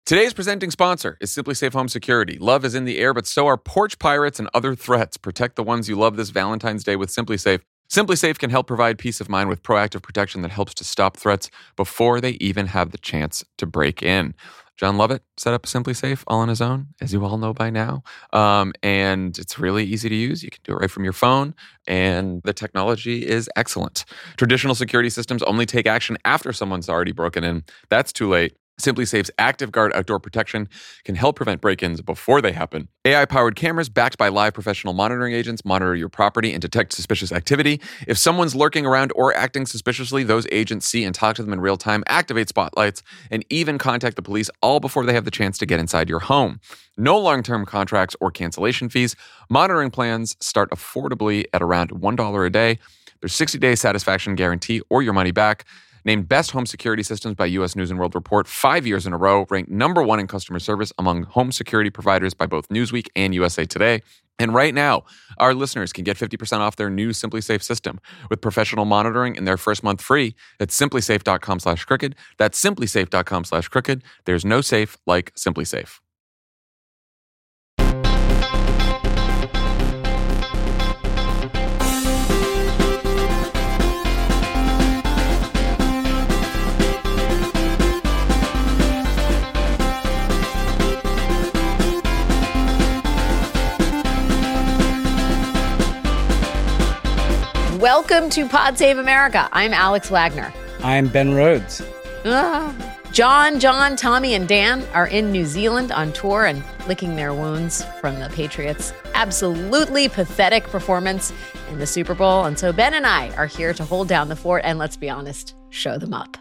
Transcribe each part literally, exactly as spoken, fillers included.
Today's presenting sponsor is SimpliSafe Home Security. Love is in the air, but so are porch pirates and other threats. Protect the ones you love this Valentine's Day with SimpliSafe. SimpliSafe can help provide peace of mind with proactive protection that helps to stop threats before they even have the chance to break in. John Lovett set up SimpliSafe all on his own, as you all know by now. Um, and it's really easy to use. You can do it right from your phone, and the technology is excellent. Traditional security systems only take action after someone's already broken in. That's too late. SimpliSafe's ActiveGuard outdoor protection can help prevent break-ins before they happen. A I-powered cameras backed by live professional monitoring agents monitor your property and detect suspicious activity. If someone's lurking around or acting suspiciously, those agents see and talk to them in real time, activate spotlights, and even contact the police all before they have the chance to get inside your home. No long-term contracts or cancellation fees. Monitoring plans start affordably at around one dollar a day. There's sixty-day satisfaction guarantee or your money back. Named Best Home Security Systems by U S News and World Report five years in a row, ranked number one in customer service among home security providers by both Newsweek and U S A Today. And right now, our listeners can get fifty percent off their new SimpliSafe system with professional monitoring and their first month free at simplysafe.com slash crooked. That's simplysafe.com slash crooked. There's no safe like SimpliSafe. Welcome to Pod Save America. I'm Alex Wagner. I'm Ben Rhodes. Ah. John, John, Tommy, and Dan are in New Zealand on tour and licking their wounds from the Patriots' absolutely pathetic performance in the Super Bowl. And so Ben and I are here to hold down the fort and, let's be honest, show them up.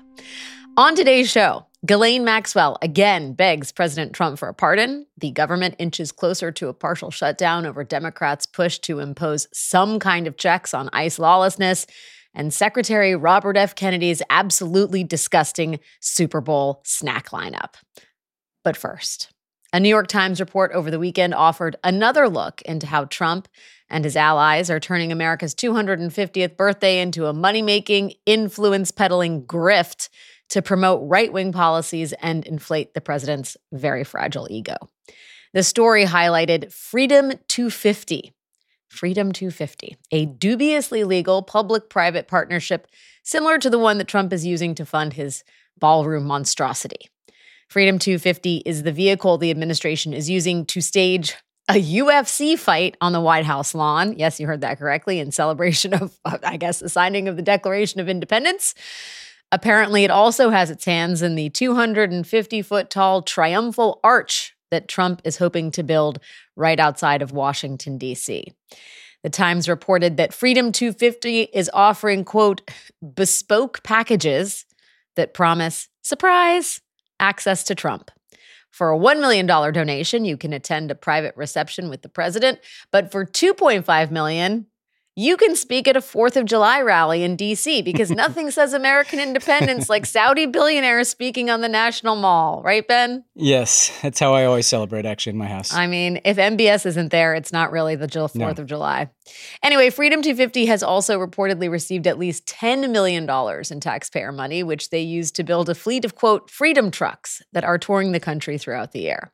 On today's show, Ghislaine Maxwell again begs President Trump for a pardon. The government inches closer to a partial shutdown over Democrats' push to impose some kind of checks on ICE lawlessness. And Secretary Robert F. Kennedy's absolutely disgusting Super Bowl snack lineup. But first, a New York Times report over the weekend offered another look into how Trump and his allies are turning America's two hundred fiftieth birthday into a money-making, influence-peddling grift to promote right-wing policies and inflate the president's very fragile ego. The story highlighted Freedom two fifty. Freedom two fifty, a dubiously legal public-private partnership similar to the one that Trump is using to fund his ballroom monstrosity. Freedom two fifty is the vehicle the administration is using to stage a U F C fight on the White House lawn. Yes, you heard that correctly, in celebration of, I guess, the signing of the Declaration of Independence. Apparently, it also has its hands in the two hundred fifty foot tall triumphal arch that Trump is hoping to build right outside of Washington, D C. The Times reported that Freedom two fifty is offering, quote, bespoke packages that promise, surprise, access to Trump. For a one million dollars donation, you can attend a private reception with the president, but for two point five million dollars, you can speak at a fourth of July rally in D C because nothing says American independence like Saudi billionaires speaking on the National Mall. Right, Ben? Yes, that's how I always celebrate, actually, in my house. I mean, if M B S isn't there, it's not really the fourth no. of July. Anyway, Freedom two fifty has also reportedly received at least ten million dollars in taxpayer money, which they use to build a fleet of, quote, freedom trucks that are touring the country throughout the air.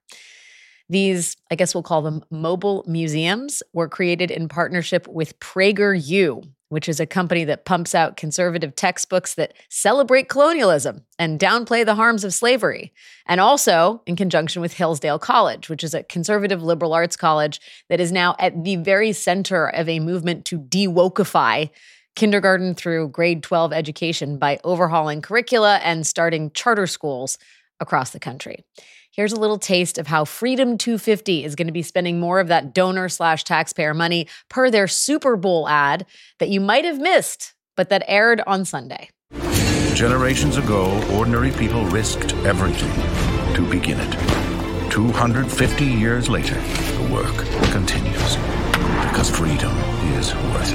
These, I guess we'll call them mobile museums, were created in partnership with PragerU, which is a company that pumps out conservative textbooks that celebrate colonialism and downplay the harms of slavery. And also in conjunction with Hillsdale College, which is a conservative liberal arts college that is now at the very center of a movement to de-wokeify kindergarten through grade twelve education by overhauling curricula and starting charter schools across the country. Here's a little taste of how Freedom two fifty is going to be spending more of that donor slash taxpayer money per their Super Bowl ad that you might have missed, but that aired on Sunday. Generations ago, ordinary people risked everything to begin it. two hundred fifty years later, the work continues because freedom is worth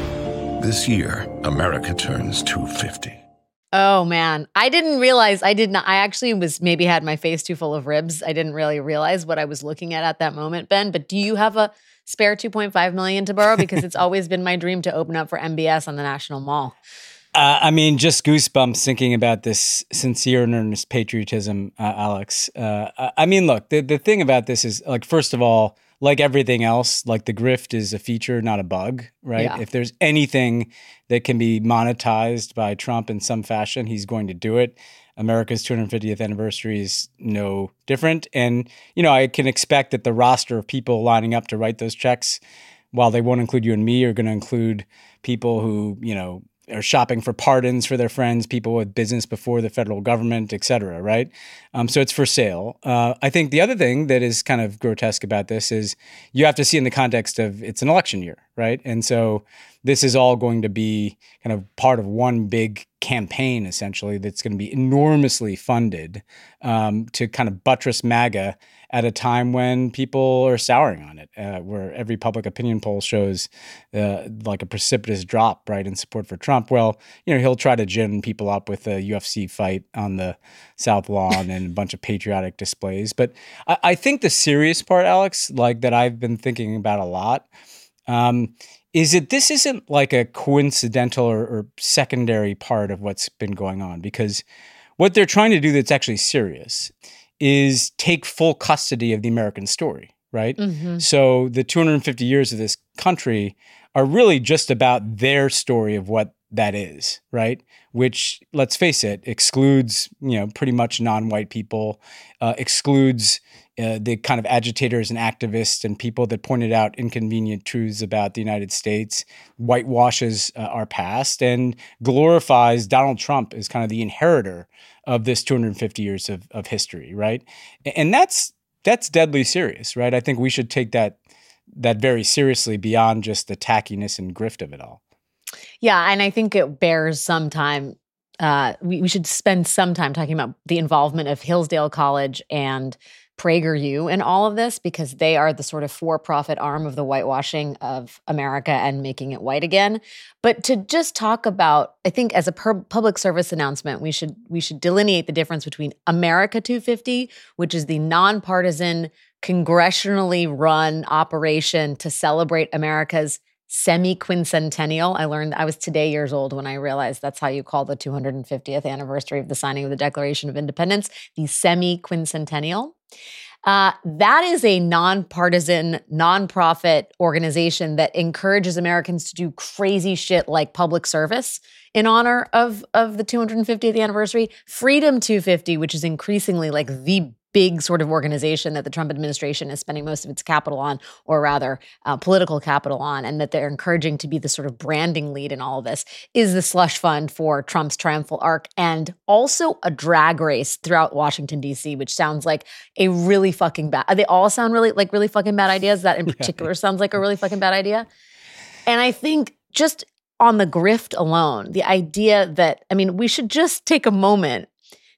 it. This year, America turns two hundred fifty. Oh, man. I didn't realize I did not. I actually was maybe had my face too full of ribs. I didn't really realize what I was looking at at that moment, Ben. But do you have a spare two point five million dollars to borrow? Because it's always been my dream to open up for M B S on the National Mall. Uh, I mean, just goosebumps thinking about this sincere and earnest patriotism, uh, Alex. Uh, I mean, look, the, the thing about this is, like, first of all, like everything else, like the grift is a feature, not a bug, right? Yeah. If there's anything that can be monetized by Trump in some fashion, he's going to do it. America's two hundred fiftieth anniversary is no different. And, you know, I can expect that the roster of people lining up to write those checks, while they won't include you and me, are going to include people who, you know, are shopping for pardons for their friends, people with business before the federal government, et cetera, right? Um, so it's for sale. Uh, I think the other thing that is kind of grotesque about this is you have to see in the context of it's an election year, right? And so this is all going to be kind of part of one big campaign, essentially, that's going to be enormously funded um, to kind of buttress MAGA at a time when people are souring on it, uh, where every public opinion poll shows uh, like a precipitous drop, right, in support for Trump. Well, you know, he'll try to gin people up with a U F C fight on the South Lawn and a bunch of patriotic displays. But I, I think the serious part, Alex, like that I've been thinking about a lot, um, is that this isn't like a coincidental or, or secondary part of what's been going on, because what they're trying to do that's actually serious is take full custody of the American story, right? Mm-hmm. So the two hundred fifty years of this country are really just about their story of what that is, right? Which, let's face it, excludes, you know, pretty much non-white people, uh, excludes uh, the kind of agitators and activists and people that pointed out inconvenient truths about the United States, whitewashes uh, our past, and glorifies Donald Trump as kind of the inheritor of this two hundred fifty years of, of history, right? And that's that's deadly serious, right? I think we should take that that very seriously beyond just the tackiness and grift of it all. Yeah, and I think it bears some time. Uh, we, we should spend some time talking about the involvement of Hillsdale College and PragerU in all of this, because they are the sort of for-profit arm of the whitewashing of America and making it white again. But to just talk about, I think as a per- public service announcement, we should we should delineate the difference between America two fifty, which is the nonpartisan, congressionally run operation to celebrate America's semi-quincentennial. I learned I was today years old when I realized that's how you call the two hundred fiftieth anniversary of the signing of the Declaration of Independence, the semi-quincentennial. Uh, that is a nonpartisan, nonprofit organization that encourages Americans to do crazy shit like public service in honor of, of the two hundred fiftieth anniversary. Freedom two fifty, which is increasingly like the big sort of organization that the Trump administration is spending most of its capital on, or rather uh, political capital on, and that they're encouraging to be the sort of branding lead in all of this, is the slush fund for Trump's triumphal arc, and also a drag race throughout Washington, D C, which sounds like a really fucking bad, they all sound really like really fucking bad ideas. That in particular sounds like a really fucking bad idea. And I think just on the grift alone, the idea that, I mean, we should just take a moment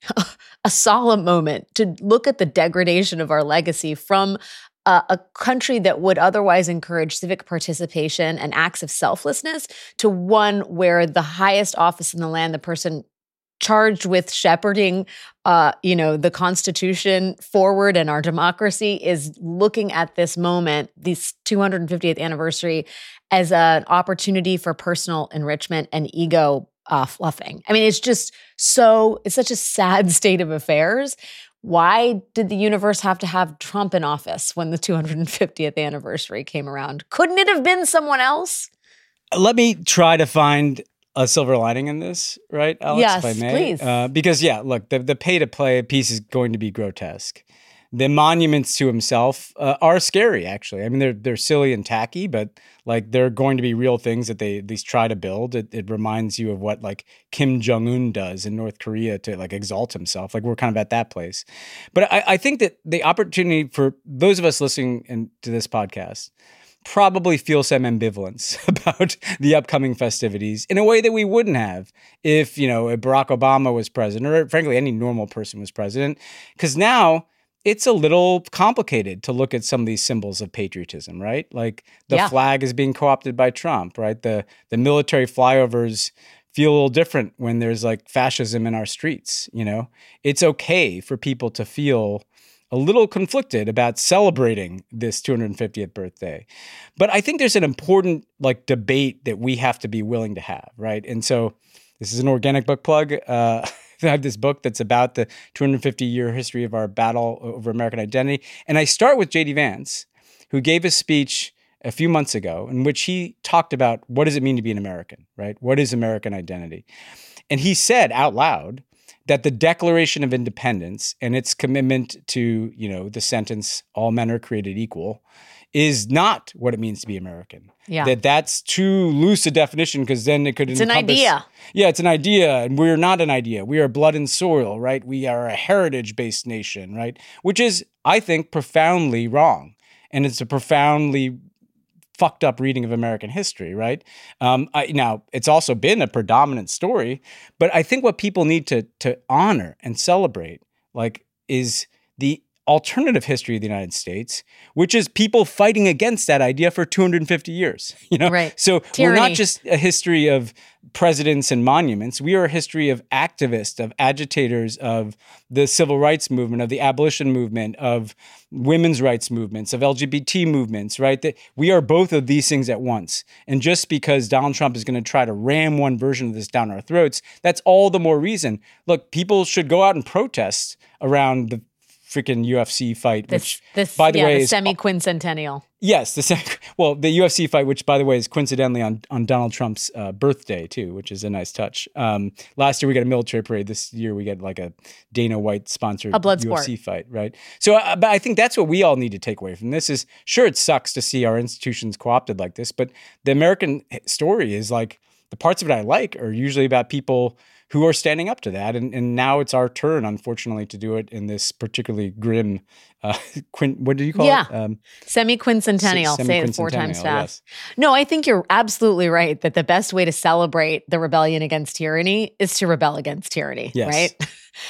a solemn moment to look at the degradation of our legacy from uh, a country that would otherwise encourage civic participation and acts of selflessness to one where the highest office in the land, the person charged with shepherding, uh, you know, the Constitution forward and our democracy, is looking at this moment, this two hundred fiftieth anniversary, as an opportunity for personal enrichment and ego Uh, fluffing. I mean, it's just so, it's such a sad state of affairs. Why did the universe have to have Trump in office when the two hundred fiftieth anniversary came around? Couldn't it have been someone else? Let me try to find a silver lining in this, right, Alex, yes, if I may? Please. Uh, because, yeah, look, the, the pay-to-play piece is going to be grotesque. The monuments to himself uh, are scary, actually. I mean, they're they're silly and tacky, but like they're going to be real things that they at least try to build. It, it reminds you of what like Kim Jong-un does in North Korea to like exalt himself. Like we're kind of at that place. But I, I think that the opportunity for those of us listening in, to this podcast probably feel some ambivalence about the upcoming festivities in a way that we wouldn't have if, you know, if Barack Obama was president, or frankly, any normal person was president. Because now it's a little complicated to look at some of these symbols of patriotism, right? Like the yeah. flag is being co-opted by Trump, right? The the military flyovers feel a little different when there's like fascism in our streets, you know? It's okay for people to feel a little conflicted about celebrating this two hundred fiftieth birthday. But I think there's an important like debate that we have to be willing to have, right? And so This is an organic book plug. Uh, I have this book that's about the two hundred fifty year history of our battle over American identity. And I start with J D Vance, who gave a speech a few months ago in which he talked about what does it mean to be an American, right? What is American identity? And he said out loud that the Declaration of Independence and its commitment to, you know, the sentence, all men are created equal, is not what it means to be American. Yeah. That that's too loose a definition because then it could It's an idea. Yeah, it's an idea, and we're not an idea. We are blood and soil, right? We are a heritage-based nation, right? Which is, I think, profoundly wrong. And it's a profoundly fucked up reading of American history, right? Um, I, now, it's also been a predominant story, but I think what people need to to honor and celebrate, like, is the alternative history of the United States, which is people fighting against that idea for two hundred fifty years. You know, right. So Tyranny. We're not just a history of presidents and monuments. We are a history of activists, of agitators, of the civil rights movement, of the abolition movement, of women's rights movements, of L G B T movements, right? That we are both of these things at once. And just because Donald Trump is going to try to ram one version of this down our throats, that's all the more reason. Look, people should go out and protest around the freaking U F C fight, This, which, this, by the yeah, way, the is semi-quincentennial. Yes, the semi, well, the U F C fight, which, by the way, is coincidentally on, on Donald Trump's uh, birthday, too, which is a nice touch. Um, last year, we got a military parade. This year, we get like a Dana White-sponsored A blood U F C sport. fight, right? So uh, but I think that's what we all need to take away from this is, sure, it sucks to see our institutions co-opted like this, but the American story is like, the parts of it I like are usually about people who are standing up to that. And, and now it's our turn, unfortunately, to do it in this particularly grim, uh, quin, what do you call Yeah. it? Um, Semi-quincentennial. Se- Say it four times semi-quincentennial, fast. yes. No, I think you're absolutely right that the best way to celebrate the rebellion against tyranny is to rebel against tyranny, Yes. right?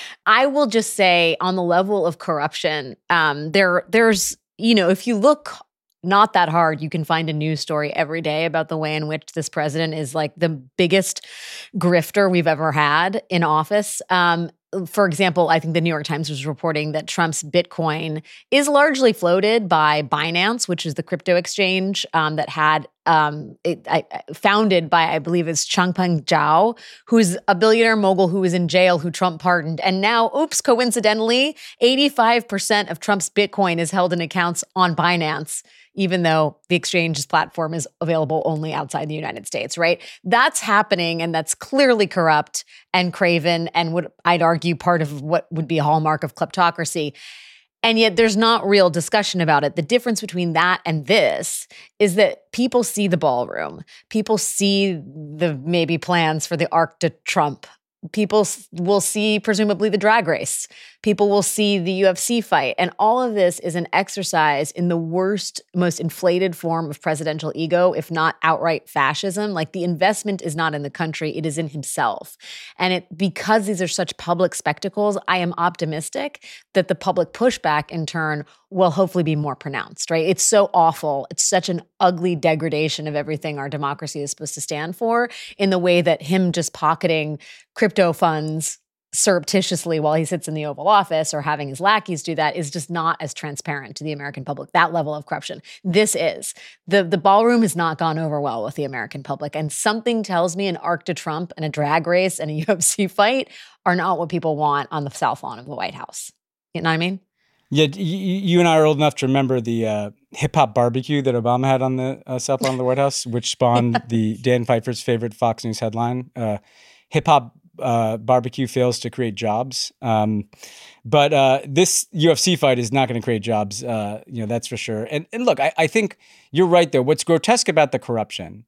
I will just say on the level of corruption, um, there, there's, you know, if you look not that hard, you can find a news story every day about the way in which this president is like the biggest grifter we've ever had in office. Um, for example, I think the New York Times was reporting that Trump's Bitcoin is largely floated by Binance, which is the crypto exchange um, that had um, it, I, founded by, I believe, is Changpeng Zhao, who's a billionaire mogul who was in jail, who Trump pardoned. And now, oops, coincidentally, eighty-five percent of Trump's Bitcoin is held in accounts on Binance, even though the exchange's platform is available only outside the United States, right? That's happening, and that's clearly corrupt and craven and would, I'd argue, part of what would be a hallmark of kleptocracy. And yet there's not real discussion about it. The difference between that and this is that people see the ballroom. People see the maybe plans for the Arc de Trump. People will see, presumably, the drag race. People will see the U F C fight. And all of this is an exercise in the worst, most inflated form of presidential ego, if not outright fascism. Like, the investment is not in the country, it is in himself. And it because these are such public spectacles, I am optimistic that the public pushback, in turn, will hopefully be more pronounced, right? It's so awful. It's such an ugly degradation of everything our democracy is supposed to stand for, in the way that him just pocketing crypto funds surreptitiously while he sits in the Oval Office, or having his lackeys do that, is just not as transparent to the American public. That level of corruption. This is. The, the ballroom has not gone over well with the American public. And something tells me an Arc de Trump and a drag race and a U F C fight are not what people want on the South Lawn of the White House. You know what I mean? Yeah, y- you and I are old enough to remember the uh, hip-hop barbecue that Obama had on the uh, South Lawn of the White House, which spawned the Dan Pfeiffer's favorite Fox News headline, uh, hip-hop uh, barbecue fails to create jobs. Um, but uh, this U F C fight is not going to create jobs, uh, you know, that's for sure. And, and look, I, I think you're right, though. What's grotesque about the corruption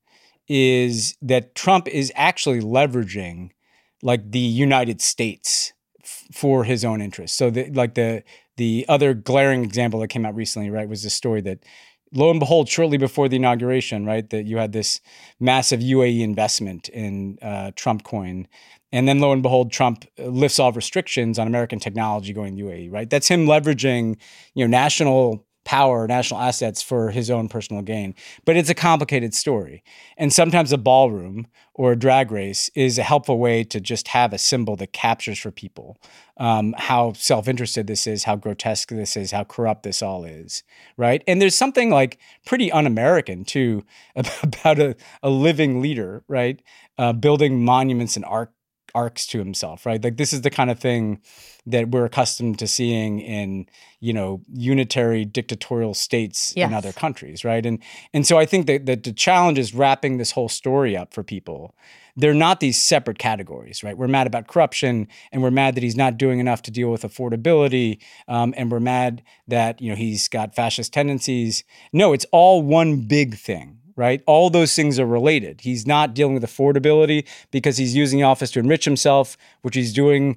is that Trump is actually leveraging, like, the United States f- for his own interests. So, the, like, the the other glaring example that came out recently, right, was the story that, lo and behold, shortly before the inauguration, right, that you had this massive U A E investment in uh, Trump coin. And then, lo and behold, Trump lifts all restrictions on American technology going to U A E, right? That's him leveraging, you know, national power, national assets for his own personal gain. But it's a complicated story. And sometimes a ballroom or a drag race is a helpful way to just have a symbol that captures for people um, how self-interested this is, how grotesque this is, how corrupt this all is, right? And there's something like pretty un-American too about a, a living leader, right? Uh, building monuments and arc arcs to himself, right? Like this is the kind of thing that we're accustomed to seeing in, you know, unitary dictatorial states yes. in other countries, right? And and so I think that, that the challenge is wrapping this whole story up for people. They're not these separate categories, right? We're mad about corruption, and we're mad that he's not doing enough to deal with affordability, um, and we're mad that, you know, he's got fascist tendencies. No, it's all one big thing. Right? All those things are related. He's not dealing with affordability because he's using the office to enrich himself, which he's doing,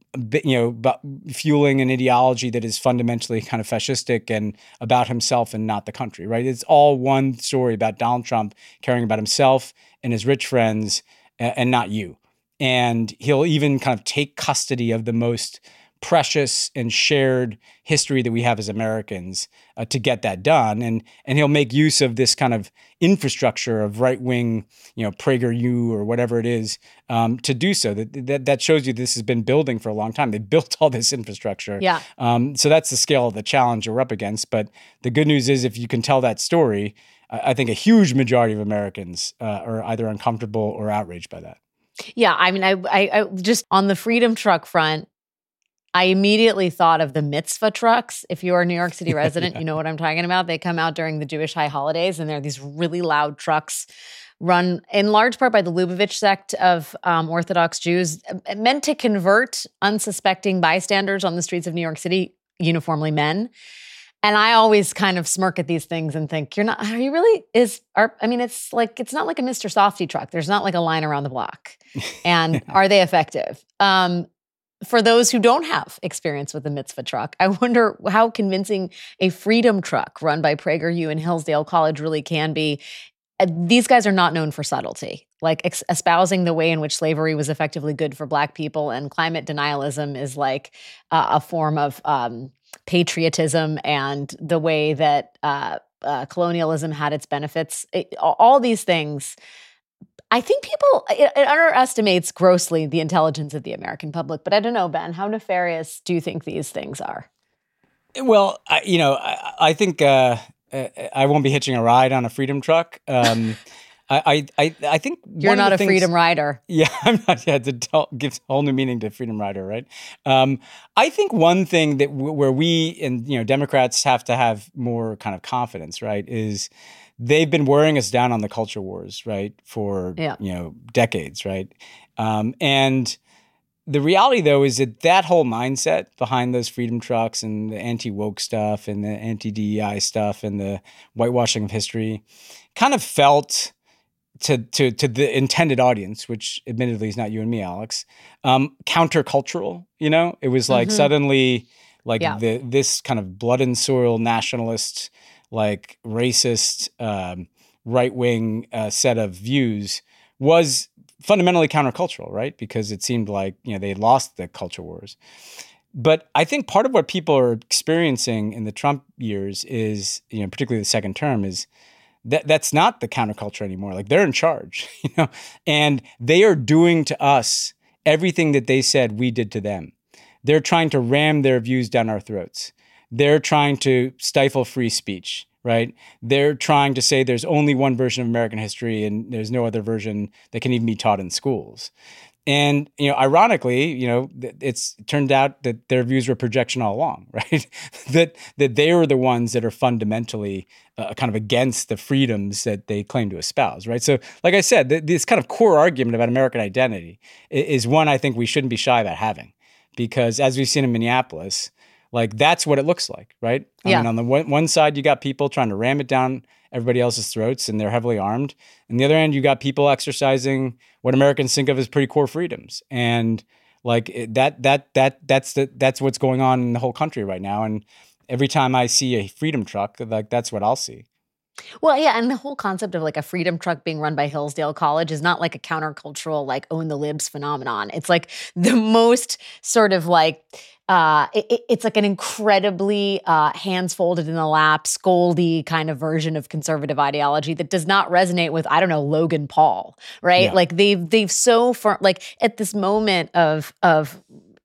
you know, fueling an ideology that is fundamentally kind of fascistic and about himself and not the country, right? It's all one story about Donald Trump caring about himself and his rich friends and not you. And he'll even kind of take custody of the most precious and shared history that we have as Americans uh, to get that done. And and he'll make use of this kind of infrastructure of right-wing, you know, PragerU or whatever it is um, to do so. That, that that shows you this has been building for a long time. They built all this infrastructure. Yeah. Um, so that's the scale of the challenge we're up against. But the good news is if you can tell that story, I, I think a huge majority of Americans uh, are either uncomfortable or outraged by that. Yeah. I mean, I, I, I just on the Freedom Truck front, I immediately thought of the mitzvah trucks. If you're a New York City resident, yeah. you know what I'm talking about. They come out during the Jewish high holidays, and they're these really loud trucks run in large part by the Lubavitch sect of um, Orthodox Jews, meant to convert unsuspecting bystanders on the streets of New York City, uniformly men. And I always kind of smirk at these things and think, you're not, are you really, is, are, I mean, it's like, it's not like a Mister Softy truck. There's not like a line around the block. And are they effective? Um, For those who don't have experience with a mitzvah truck, I wonder how convincing a freedom truck run by PragerU and Hillsdale College really can be. Uh, these guys are not known for subtlety, like ex- espousing the way in which slavery was effectively good for Black people and climate denialism is like uh, a form of um, patriotism, and the way that uh, uh, colonialism had its benefits. It, all these things. I think people, it, it underestimates grossly the intelligence of the American public. But I don't know, Ben, how nefarious do you think these things are? Well, I, you know, I, I think uh, I won't be hitching a ride on a freedom truck. Um, I, I, I think you're one not of a the things, freedom rider. Yeah, I'm not. Yeah, it gives a whole new meaning to freedom rider, right? Um, I think one thing that w- where we and you know Democrats have to have more kind of confidence, right, is they've been wearing us down on the culture wars, right, for yeah. you know decades, right? Um, and the reality, though, is that that whole mindset behind those freedom trucks and the anti-woke stuff and the anti-D E I stuff and the whitewashing of history kind of felt to to to the intended audience, which admittedly is not you and me, Alex, um, countercultural. You know, it was like mm-hmm. suddenly like yeah. the this kind of blood and soil nationalist, like racist, um, right-wing uh, set of views was fundamentally countercultural, right? Because it seemed like, you know, they lost the culture wars. But I think part of what people are experiencing in the Trump years is, you know, particularly the second term, is that that's not the counterculture anymore. Like they're in charge, you know, and they are doing to us everything that they said we did to them. They're trying to ram their views down our throats. They're trying to stifle free speech, right? They're trying to say there's only one version of American history and there's no other version that can even be taught in schools. And, you know, ironically, you know, it's it turned out that their views were projection all along, right? that that they were the ones that are fundamentally uh, kind of against the freedoms that they claim to espouse, right? So, like I said, th- this kind of core argument about American identity is one I think we shouldn't be shy about having, because as we've seen in Minneapolis, like that's what it looks like, right? I yeah. mean, on the one, one side, you got people trying to ram it down everybody else's throats, and they're heavily armed. And the other end, you got people exercising what Americans think of as pretty core freedoms, and like it, that that that that's the that's what's going on in the whole country right now. And every time I see a freedom truck, like that's what I'll see. Well, yeah, and the whole concept of like a freedom truck being run by Hillsdale College is not like a countercultural, like own the libs phenomenon. It's like the most sort of like uh, it, it's like an incredibly uh, hands folded in the lap, scoldy kind of version of conservative ideology that does not resonate with, I don't know, Logan Paul, right? Yeah. Like they've they've so far, like at this moment of of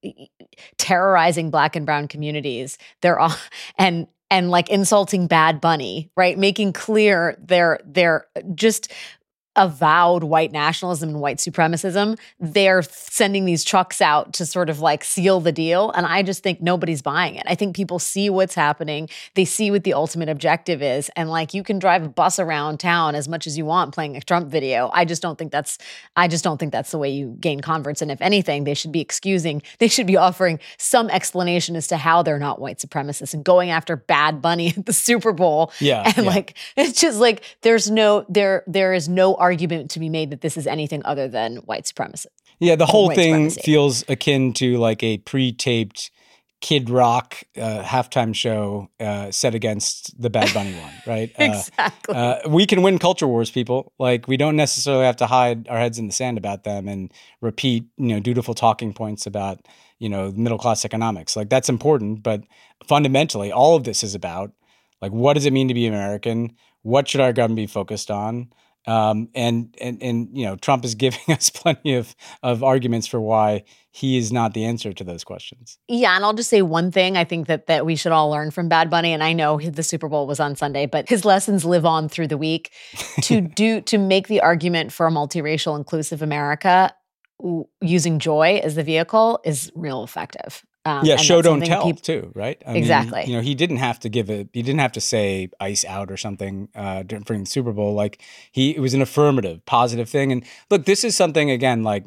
terrorizing Black and brown communities, they're all and and like insulting Bad Bunny, right? Making clear they're they're just avowed white nationalism and white supremacism. They're sending these trucks out to sort of like seal the deal. And I just think nobody's buying it. I think people see what's happening. They see what the ultimate objective is. And like, you can drive a bus around town as much as you want playing a Trump video. I just don't think that's, I just don't think that's the way you gain converts. And if anything, they should be excusing, they should be offering some explanation as to how they're not white supremacists and going after Bad Bunny at the Super Bowl. Yeah. And yeah. like, it's just like, there's no, there, there is no argument to be made that this is anything other than white supremacy. Yeah, the whole white thing supremacy. feels akin to like a pre-taped Kid Rock uh, halftime show uh, set against the Bad Bunny one, right? Exactly. Uh, uh, we can win culture wars, people. Like, we don't necessarily have to hide our heads in the sand about them and repeat, you know, dutiful talking points about, you know, middle class economics. Like, that's important, but fundamentally, all of this is about, like, what does it mean to be American? What should our government be focused on? Um, and, and, and, you know, Trump is giving us plenty of, of arguments for why he is not the answer to those questions. Yeah. And I'll just say one thing I think that, that we should all learn from Bad Bunny. And I know the Super Bowl was on Sunday, but his lessons live on through the week. To do, to make the argument for a multiracial, inclusive America w- using joy as the vehicle is real effective. Um, yeah, and show that's don't something tell peop- too, right? I Exactly. mean, you know, he didn't have to give a, he didn't have to say ICE out or something uh, during during the Super Bowl. Like he, it was an affirmative, positive thing. And look, this is something again, like,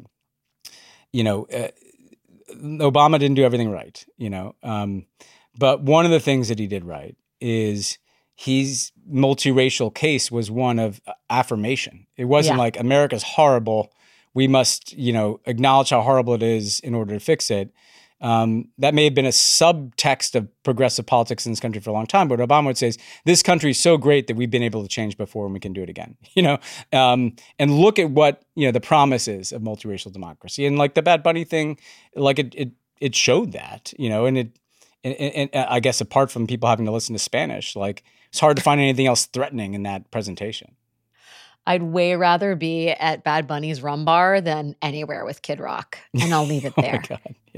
you know, uh, Obama didn't do everything right, you know, um, but one of the things that he did right is his multiracial case was one of affirmation. It wasn't Yeah. like America's horrible. We must, you know, acknowledge how horrible it is in order to fix it. Um, that may have been a subtext of progressive politics in this country for a long time, but what Obama would say is, this country is so great that we've been able to change before and we can do it again, you know? Um, and look at what, you know, the promise is of multiracial democracy. And like the Bad Bunny thing, like it, it, it showed that, you know, and it, and, and, and I guess apart from people having to listen to Spanish, like it's hard to find anything else threatening in that presentation. I'd way rather be at Bad Bunny's Rum Bar than anywhere with Kid Rock. And I'll leave it there. Oh my God, yeah.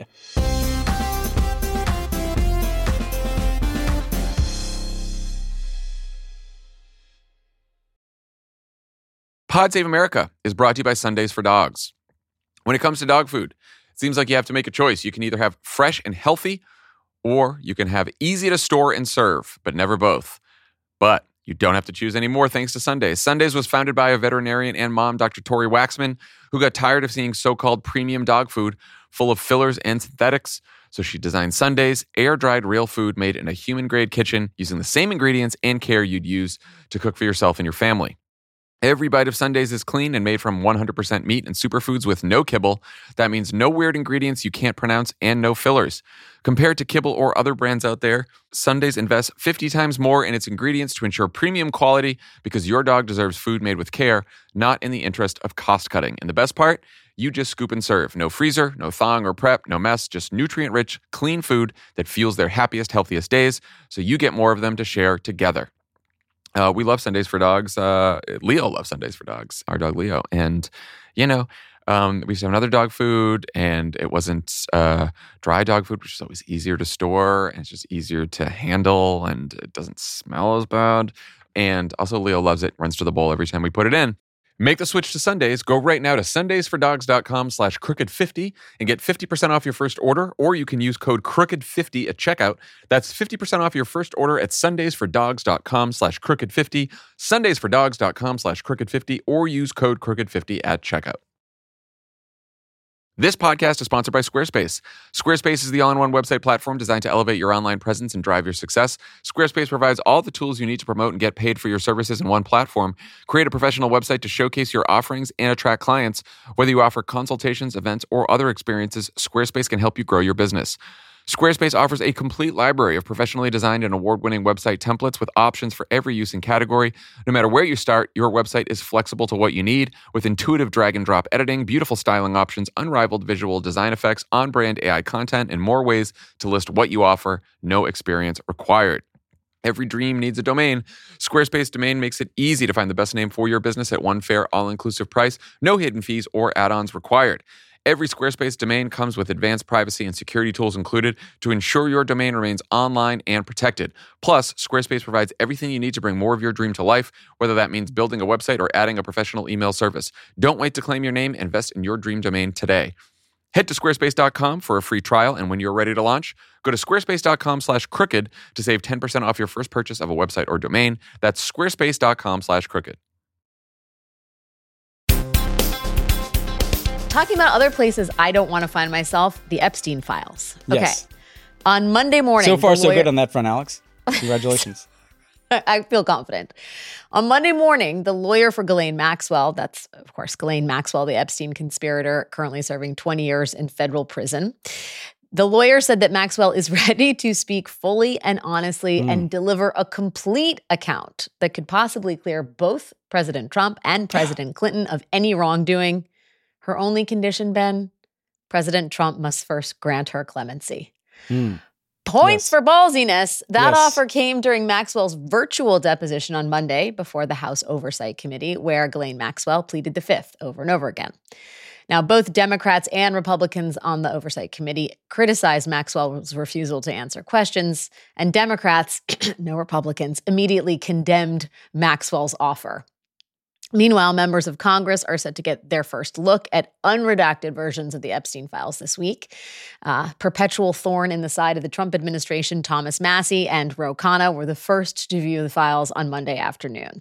Pod Save America is brought to you by Sundays for Dogs. When it comes to dog food, it seems like you have to make a choice. You can either have fresh and healthy, or you can have easy to store and serve, but never both. But you don't have to choose anymore thanks to Sundays. Sundays was founded by a veterinarian and mom, Doctor Tori Waxman, who got tired of seeing so-called premium dog food full of fillers and synthetics. So she designed Sundays, air-dried real food made in a human-grade kitchen using the same ingredients and care you'd use to cook for yourself and your family. Every bite of Sundays is clean and made from one hundred percent meat and superfoods with no kibble. That means no weird ingredients you can't pronounce and no fillers. Compared to kibble or other brands out there, Sundays invests fifty times more in its ingredients to ensure premium quality, because your dog deserves food made with care, not in the interest of cost cutting. And the best part? You just scoop and serve. No freezer, no thawing or prep, no mess, just nutrient-rich, clean food that fuels their happiest, healthiest days, so you get more of them to share together. Uh, we love Sundays for Dogs. Uh, Leo loves Sundays for Dogs, our dog Leo. And, you know, um, we used to have another dog food, and it wasn't uh, dry dog food, which is always easier to store, and it's just easier to handle, and it doesn't smell as bad. And also Leo loves it, runs to the bowl every time we put it in. Make the switch to Sundays. Go right now to sundaysfordogs.com slash crooked50 and get fifty percent off your first order, or you can use code crooked fifty at checkout. That's fifty percent off your first order at sundaysfordogs.com slash crooked50, sundaysfordogs.com slash crooked50, or use code crooked fifty at checkout. This podcast is sponsored by Squarespace. Squarespace is the all-in-one website platform designed to elevate your online presence and drive your success. Squarespace provides all the tools you need to promote and get paid for your services in one platform. Create a professional website to showcase your offerings and attract clients. Whether you offer consultations, events, or other experiences, Squarespace can help you grow your business. Squarespace offers a complete library of professionally designed and award-winning website templates with options for every use and category. No matter where you start, your website is flexible to what you need with intuitive drag-and-drop editing, beautiful styling options, unrivaled visual design effects, on-brand A I content, and more ways to list what you offer. No experience required. Every dream needs a domain. Squarespace Domain makes it easy to find the best name for your business at one fair, all-inclusive price. No hidden fees or add-ons required. Every Squarespace domain comes with advanced privacy and security tools included to ensure your domain remains online and protected. Plus, Squarespace provides everything you need to bring more of your dream to life, whether that means building a website or adding a professional email service. Don't wait to claim your name. Invest in your dream domain today. Head to squarespace dot com for a free trial, and when you're ready to launch, go to squarespace dot com slash crooked to save ten percent off your first purchase of a website or domain. That's squarespace dot com slash crooked. Talking about other places I don't want to find myself, the Epstein files. Okay. Yes. On Monday morning. So far, the so lawyer- good on that front, Alex. Congratulations. I feel confident. On Monday morning, the lawyer for Ghislaine Maxwell, that's, of course, Ghislaine Maxwell, the Epstein conspirator, currently serving twenty years in federal prison. The lawyer said that Maxwell is ready to speak fully and honestly mm. and deliver a complete account that could possibly clear both President Trump and President Clinton of any wrongdoing. Her only condition, Ben, President Trump must first grant her clemency. Mm. Points yes. for ballsiness. That yes. offer came during Maxwell's virtual deposition on Monday before the House Oversight Committee, where Ghislaine Maxwell pleaded the fifth over and over again. Now, both Democrats and Republicans on the Oversight Committee criticized Maxwell's refusal to answer questions, and Democrats, no Republicans, immediately condemned Maxwell's offer. Meanwhile, members of Congress are set to get their first look at unredacted versions of the Epstein files this week. Uh, perpetual thorn in the side of the Trump administration, Thomas Massie and Ro Khanna were the first to view the files on Monday afternoon.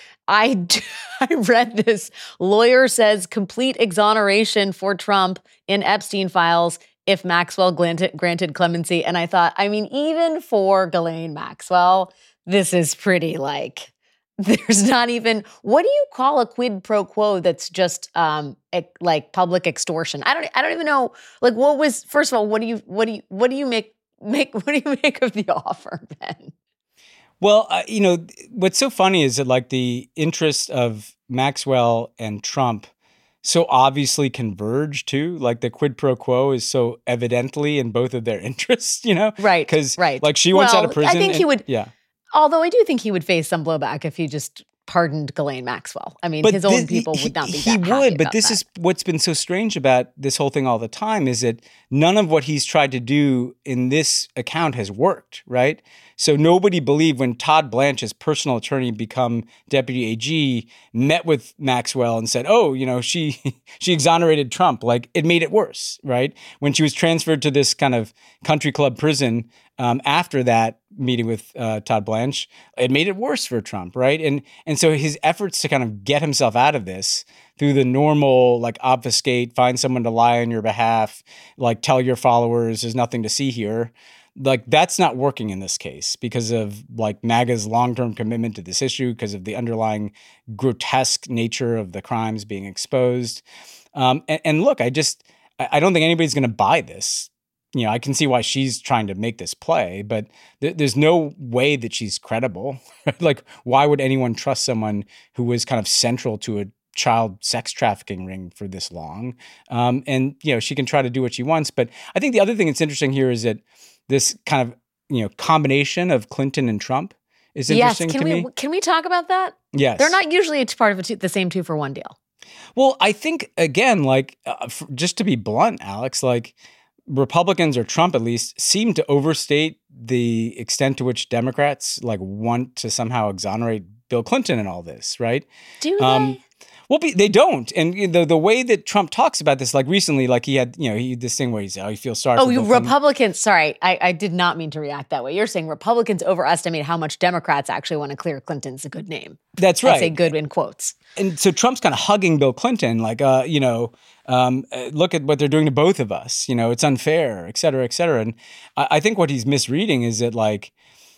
I, I read this. Lawyer says complete exoneration for Trump in Epstein files if Maxwell granted, granted clemency. And I thought, I mean, even for Ghislaine Maxwell, this is pretty like... There's not even, what do you call a quid pro quo that's just um ec- like public extortion? I don't I don't even know. Like, what was, first of all, what do you what do you what do you make make what do you make of the offer, Ben? Well, uh, you know, what's so funny is that like the interest of Maxwell and Trump so obviously converge too. Like the quid pro quo is so evidently in both of their interests, you know? Right. Because right. like she wants well, out of prison. I think and, he would. Yeah. Although I do think he would face some blowback if he just pardoned Ghislaine Maxwell. I mean, but his this, own people he, would not be he that would, happy but about this that. is what's been so strange about this whole thing all the time is that none of what he's tried to do in this account has worked, right? So nobody believed when Todd Blanche's personal attorney become deputy A G met with Maxwell and said, oh, you know, she she exonerated Trump. Like it made it worse, right? When she was transferred to this kind of country club prison um, after that meeting with uh, Todd Blanche, it made it worse for Trump, right? And and so his efforts to kind of get himself out of this through the normal, like obfuscate, find someone to lie on your behalf, like tell your followers there's nothing to see here. Like that's not working in this case because of like MAGA's long-term commitment to this issue, because of the underlying grotesque nature of the crimes being exposed. Um, and, and look, I just, I don't think anybody's going to buy this. You know, I can see why she's trying to make this play, but th- there's no way that she's credible. Like, why would anyone trust someone who was kind of central to a child sex trafficking ring for this long? Um, and, you know, she can try to do what she wants. But I think the other thing that's interesting here is that this kind of, you know, combination of Clinton and Trump is interesting yes, can to we, me. Can we talk about that? Yes. They're not usually part of a two, the same two for one deal. Well, I think, again, like, uh, for, just to be blunt, Alex, like, Republicans, or Trump at least, seem to overstate the extent to which Democrats like want to somehow exonerate Bill Clinton in all this, right? Do um, they? Well, they don't. And the the way that Trump talks about this, like recently, like he had, you know, he this thing where he's, oh, he feels sorry oh, for you Bill Clinton. Republicans, sorry, I, I did not mean to react that way. You're saying Republicans overestimate how much Democrats actually want to clear Clinton's a good name. That's right. I say good in quotes. And so Trump's kind of hugging Bill Clinton, like, uh, you know, um, look at what they're doing to both of us. You know, it's unfair, et cetera, et cetera. And I, I think what he's misreading is that, like,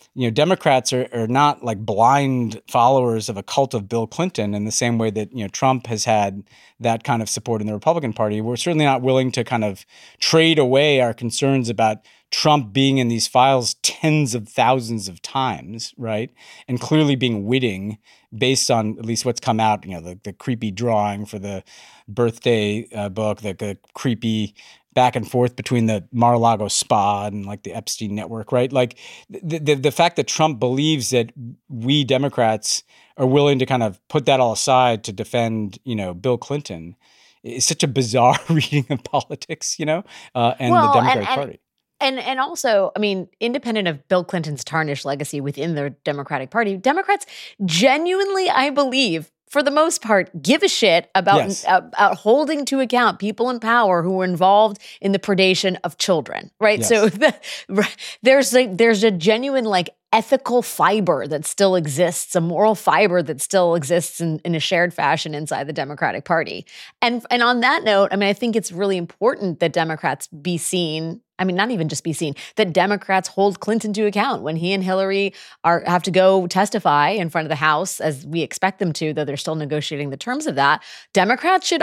you know, Democrats are, are not like blind followers of a cult of Bill Clinton in the same way that, you know, Trump has had that kind of support in the Republican Party. We're certainly not willing to kind of trade away our concerns about Trump being in these files tens of thousands of times, right? And clearly being witting based on at least what's come out, you know, the, the creepy drawing for the birthday uh, book, the, the creepy back and forth between the Mar-a-Lago spa and like the Epstein network, right? Like the, the the fact that Trump believes that we Democrats are willing to kind of put that all aside to defend, you know, Bill Clinton is such a bizarre reading of politics, you know, uh, and well, the Democratic and, and, Party. And and also, I mean, independent of Bill Clinton's tarnished legacy within the Democratic Party, Democrats genuinely, I believe, for the most part, give a shit about, Yes. about holding to account people in power who were involved in the predation of children, right? Yes. So the, there's a, there's a genuine like ethical fiber that still exists, a moral fiber that still exists in, in a shared fashion inside the Democratic Party. And and on that note, I mean, I think it's really important that Democrats be seen. I mean, not even just be seen, that Democrats hold Clinton to account when he and Hillary are have to go testify in front of the House, as we expect them to, though they're still negotiating the terms of that. Democrats should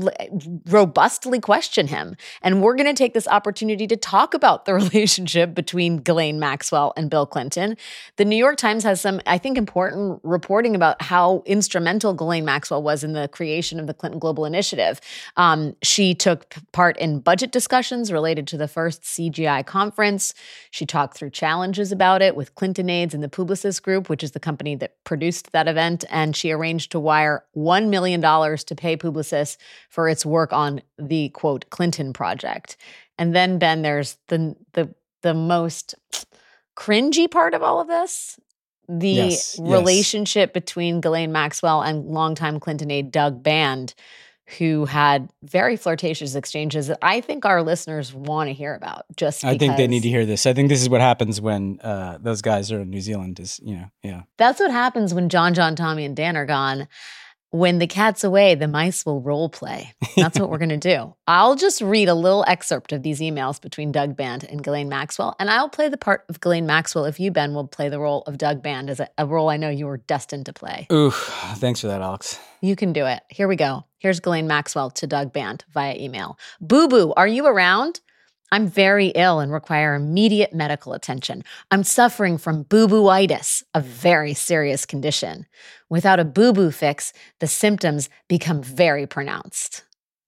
robustly question him. And we're going to take this opportunity to talk about the relationship between Ghislaine Maxwell and Bill Clinton. The New York Times has some, I think, important reporting about how instrumental Ghislaine Maxwell was in the creation of the Clinton Global Initiative. Um, she took part in budget discussions related to the first C G I conference. She talked through challenges about it with Clinton Aids and the Publicis Group, which is the company that produced that event. And she arranged to wire one million dollars to pay Publicis for its work on the, quote, Clinton project. And then, Ben, there's the the the most cringy part of all of this. The Yes, relationship yes. between Ghislaine Maxwell and longtime Clinton aide Doug Band, who had very flirtatious exchanges that I think our listeners want to hear about. Just because I think they need to hear this. I think this is what happens when uh, those guys are in New Zealand is, you know, yeah. That's what happens when John, John, Tommy, and Dan are gone. When the cat's away, the mice will role play. That's what we're going to do. I'll just read a little excerpt of these emails between Doug Band and Ghislaine Maxwell, and I'll play the part of Ghislaine Maxwell if you, Ben, will play the role of Doug Band, as a, a role I know you were destined to play. Ooh, thanks for that, Alex. You can do it. Here we go. Here's Ghislaine Maxwell to Doug Band via email. Boo Boo, are you around? I'm very ill and require immediate medical attention. I'm suffering from boo-boo-itis, a very serious condition. Without a boo-boo fix, the symptoms become very pronounced.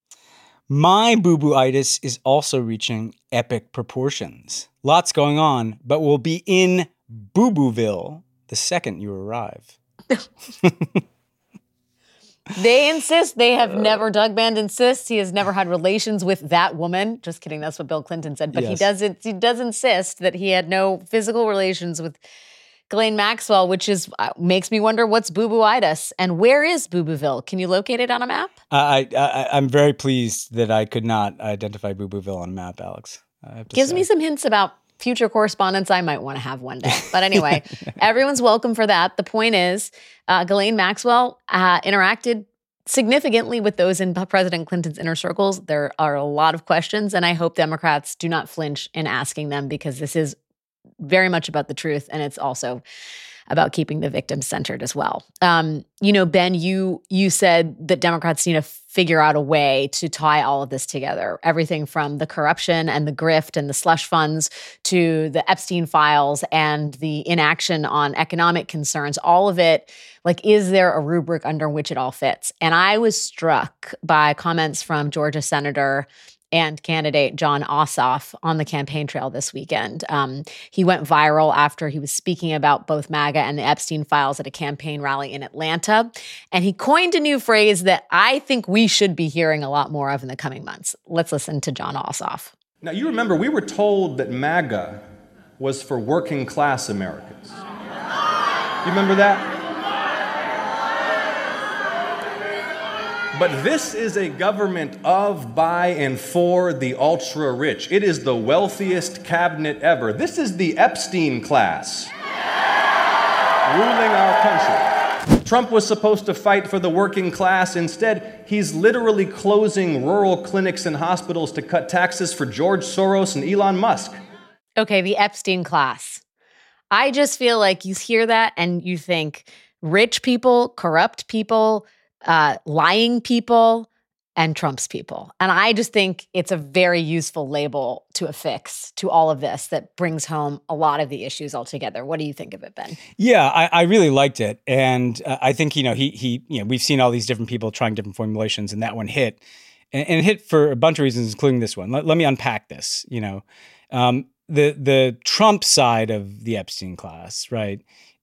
My boo-boo-itis is also reaching epic proportions. Lots going on, but we'll be in Boo-Booville the second you arrive. They insist. They have never, Doug Band insists he has never had relations with that woman. Just kidding. That's what Bill Clinton said. But yes. he doesn't, he does insist that he had no physical relations with Ghislaine Maxwell, which is uh, makes me wonder what's boo-boo-itis and where is Boo-Booville? Can you locate it on a map? Uh, I, I, I'm very pleased that I could not identify Boo-Booville on a map, Alex. I have to Gives say. me some hints about future correspondence I might want to have one day. But anyway, everyone's welcome for that. The point is, uh, Ghislaine Maxwell uh, interacted significantly with those in President Clinton's inner circles. There are a lot of questions, and I hope Democrats do not flinch in asking them, because this is very much about the truth, and it's also about keeping the victim centered as well. Um, you know, Ben, you you said that Democrats need to figure out a way to tie all of this together. Everything from the corruption and the grift and the slush funds to the Epstein files and the inaction on economic concerns, all of it, like, is there a rubric under which it all fits? And I was struck by comments from Georgia Senator and candidate Jon Ossoff on the campaign trail this weekend. Um, he went viral after he was speaking about both MAGA and the Epstein files at a campaign rally in Atlanta. And he coined a new phrase that I think we should be hearing a lot more of in the coming months. Let's listen to Jon Ossoff. Now, you remember, we were told that MAGA was for working class Americans. You remember that? But this is a government of, by, and for the ultra-rich. It is the wealthiest cabinet ever. This is the Epstein class ruling our country. Trump was supposed to fight for the working class. Instead, he's literally closing rural clinics and hospitals to cut taxes for George Soros and Elon Musk. Okay, the Epstein class. I just feel like you hear that and you think rich people, corrupt people, uh, lying people, and Trump's people. And I just think it's a very useful label to affix to all of this that brings home a lot of the issues altogether. What do you think of it, Ben? Yeah, I, I really liked it. And uh, I think, you know, he, he, you know, we've seen all these different people trying different formulations, and that one hit. And, and it hit for a bunch of reasons, including this one. Let, let me unpack this, you know. Um, the, the Trump side of the Epstein class, right,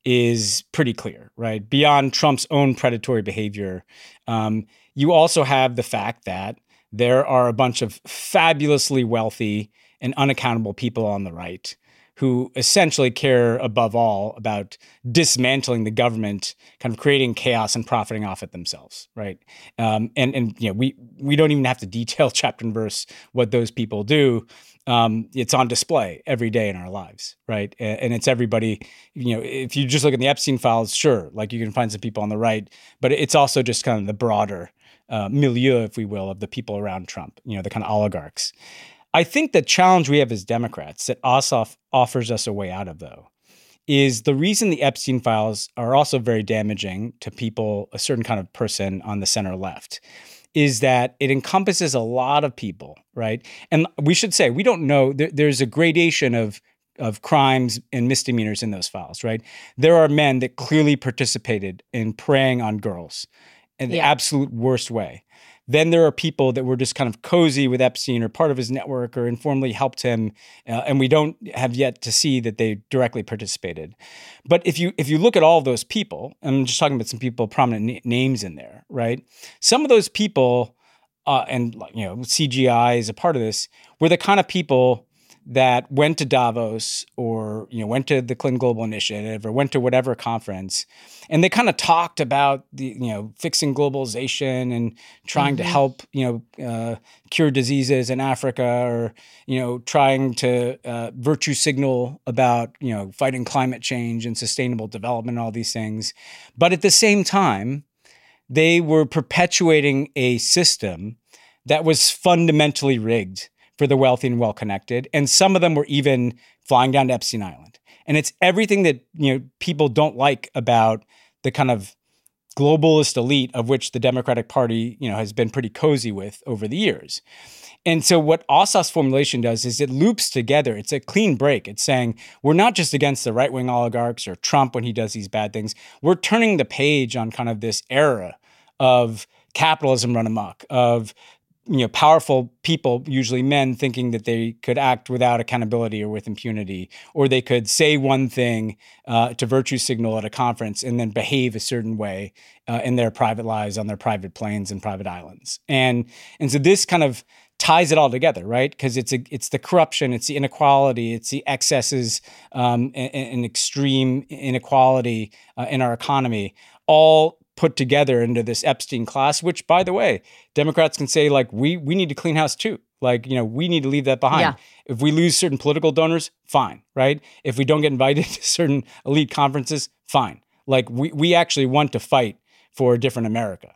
is pretty clear, right? Beyond Trump's own predatory behavior, um, you also have the fact that there are a bunch of fabulously wealthy and unaccountable people on the right who essentially care above all about dismantling the government, kind of creating chaos and profiting off it themselves, right? Um, and and you know, we we don't even have to detail chapter and verse what those people do. Um, it's on display every day in our lives, right? And, and it's everybody. You know, if you just look at the Epstein files, sure, like you can find some people on the right, but it's also just kind of the broader uh, milieu, if we will, of the people around Trump. You know, the kind of oligarchs. I think the challenge we have as Democrats that Ossoff offers us a way out of, though, is the reason the Epstein files are also very damaging to people, a certain kind of person on the center left, is that it encompasses a lot of people, right? And we should say, we don't know, there, there's a gradation of of crimes and misdemeanors in those files, right? There are men that clearly participated in preying on girls in the Yeah. absolute worst way. Then there are people that were just kind of cozy with Epstein or part of his network or informally helped him, uh, and we don't have yet to see that they directly participated. But if you if you look at all of those people, and I'm just talking about some people, prominent na- names in there, right? Some of those people, uh, and you know, C G I is a part of this, were the kind of people that went to Davos or, you know, went to the Clinton Global Initiative or went to whatever conference, and they kind of talked about the, you know, fixing globalization and trying Mm-hmm. to help, you know, uh, cure diseases in Africa, or, you know, trying to uh, virtue signal about, you know, fighting climate change and sustainable development and all these things. But at the same time, they were perpetuating a system that was fundamentally rigged for the wealthy and well-connected. And some of them were even flying down to Epstein Island. And it's everything that, you know, people don't like about the kind of globalist elite of which the Democratic Party, you know, has been pretty cozy with over the years. And so what Ossoff's formulation does is it loops together. It's a clean break. It's saying we're not just against the right-wing oligarchs or Trump when he does these bad things. We're turning the page on kind of this era of capitalism run amok, of, you know, powerful people, usually men, thinking that they could act without accountability or with impunity, or they could say one thing uh, to virtue signal at a conference and then behave a certain way uh, in their private lives on their private planes and private islands. And and so this kind of ties it all together, right? Because it's a, it's the corruption, it's the inequality, it's the excesses um, and, and extreme inequality uh, in our economy, all put together into this Epstein class, which, by the way, Democrats can say, like, we we need to clean house too. Like, you know, we need to leave that behind. Yeah. If we lose certain political donors, fine, right? If we don't get invited to certain elite conferences, fine. Like, we we actually want to fight for a different America.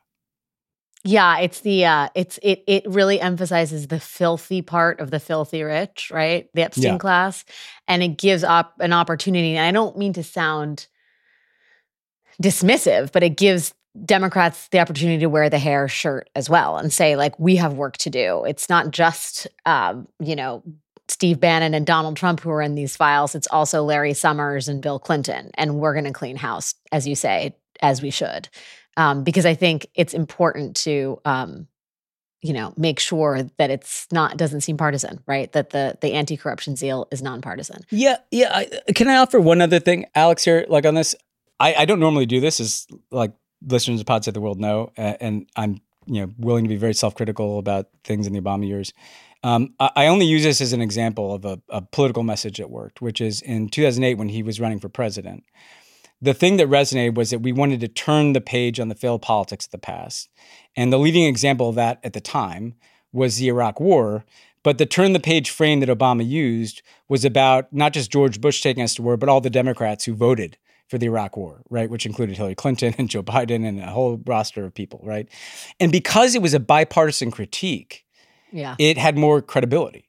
Yeah, it's the uh it's it it really emphasizes the filthy part of the filthy rich, right? The Epstein Yeah. class. And it gives up an opportunity. And I don't mean to sound dismissive, but it gives Democrats the opportunity to wear the hair shirt as well and say, like, we have work to do. It's not just, um, you know, Steve Bannon and Donald Trump who are in these files. It's also Larry Summers and Bill Clinton. And we're going to clean house, as you say, as we should. Um, because I think it's important to, um, you know, make sure that it's not, doesn't seem partisan, right? That the the anti-corruption zeal is nonpartisan. Yeah, yeah. I, can I offer one other thing, Alex, here, like on this? I, I don't normally do this, as like listeners of Pod Save the World know, uh, and I'm, you know, willing to be very self-critical about things in the Obama years. Um, I, I only use this as an example of a, a political message that worked, which is in two thousand eight when he was running for president. The thing that resonated was that we wanted to turn the page on the failed politics of the past. And the leading example of that at the time was the Iraq War. But the turn the page frame that Obama used was about not just George Bush taking us to war, but all the Democrats who voted for the Iraq War, right? Which included Hillary Clinton and Joe Biden and a whole roster of people, right? And because it was a bipartisan critique, Yeah. it had more credibility,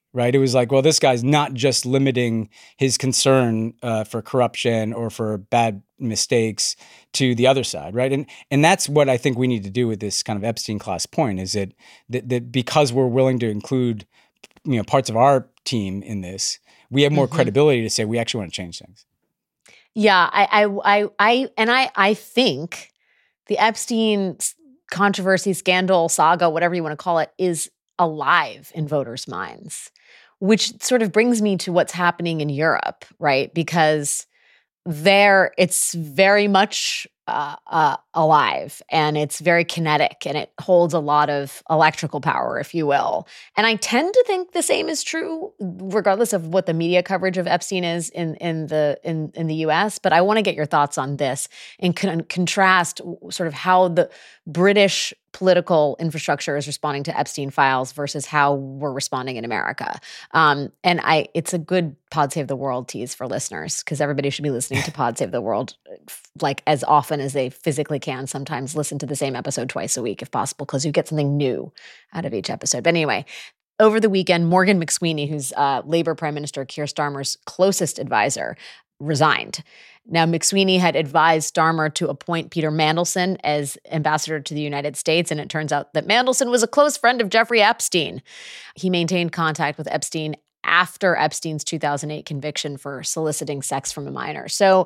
right? It was like, well, this guy's not just limiting his concern uh, for corruption or for bad mistakes to the other side, right? And and that's what I think we need to do with this kind of Epstein class point is that that, that because we're willing to include, you know, parts of our team in this, we have more mm-hmm. credibility to say we actually want to change things. Yeah, I, I, I, I, and I, I think the Epstein controversy, scandal, saga, whatever you want to call it, is alive in voters' minds, which sort of brings me to what's happening in Europe, right? Because there, it's very much uh, uh, alive and it's very kinetic and it holds a lot of electrical power, if you will. And I tend to think the same is true, regardless of what the media coverage of Epstein is in in the in in the U S. But I want to get your thoughts on this and con- contrast sort of how the British political infrastructure is responding to Epstein files versus how we're responding in America. Um, and I, it's a good Pod Save the World tease for listeners because everybody should be listening to Pod Save the World like as often as they physically can. Sometimes listen to the same episode twice a week if possible because you get something new out of each episode. But anyway, over the weekend, Morgan McSweeney, who's uh, Labour Prime Minister Keir Starmer's closest advisor, resigned. Now, McSweeney had advised Starmer to appoint Peter Mandelson as ambassador to the United States, and it turns out that Mandelson was a close friend of Jeffrey Epstein. He maintained contact with Epstein after Epstein's two thousand eight conviction for soliciting sex from a minor. So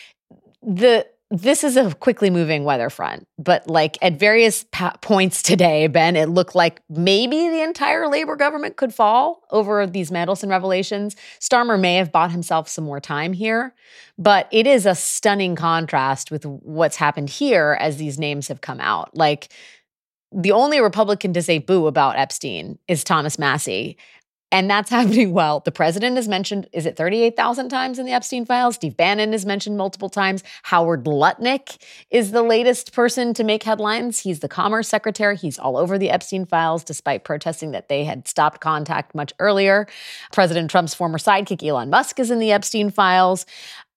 the this is a quickly moving weather front, but like at various pa- points today, Ben, it looked like maybe the entire Labour government could fall over these Mandelson revelations. Starmer may have bought himself some more time here, but it is a stunning contrast with what's happened here as these names have come out. Like the only Republican to say boo about Epstein is Thomas Massie. And that's happening well. The president is mentioned, is it thirty-eight thousand times in the Epstein files? Steve Bannon is mentioned multiple times. Howard Lutnick is the latest person to make headlines. He's the Commerce Secretary. He's all over the Epstein files, despite protesting that they had stopped contact much earlier. President Trump's former sidekick, Elon Musk, is in the Epstein files.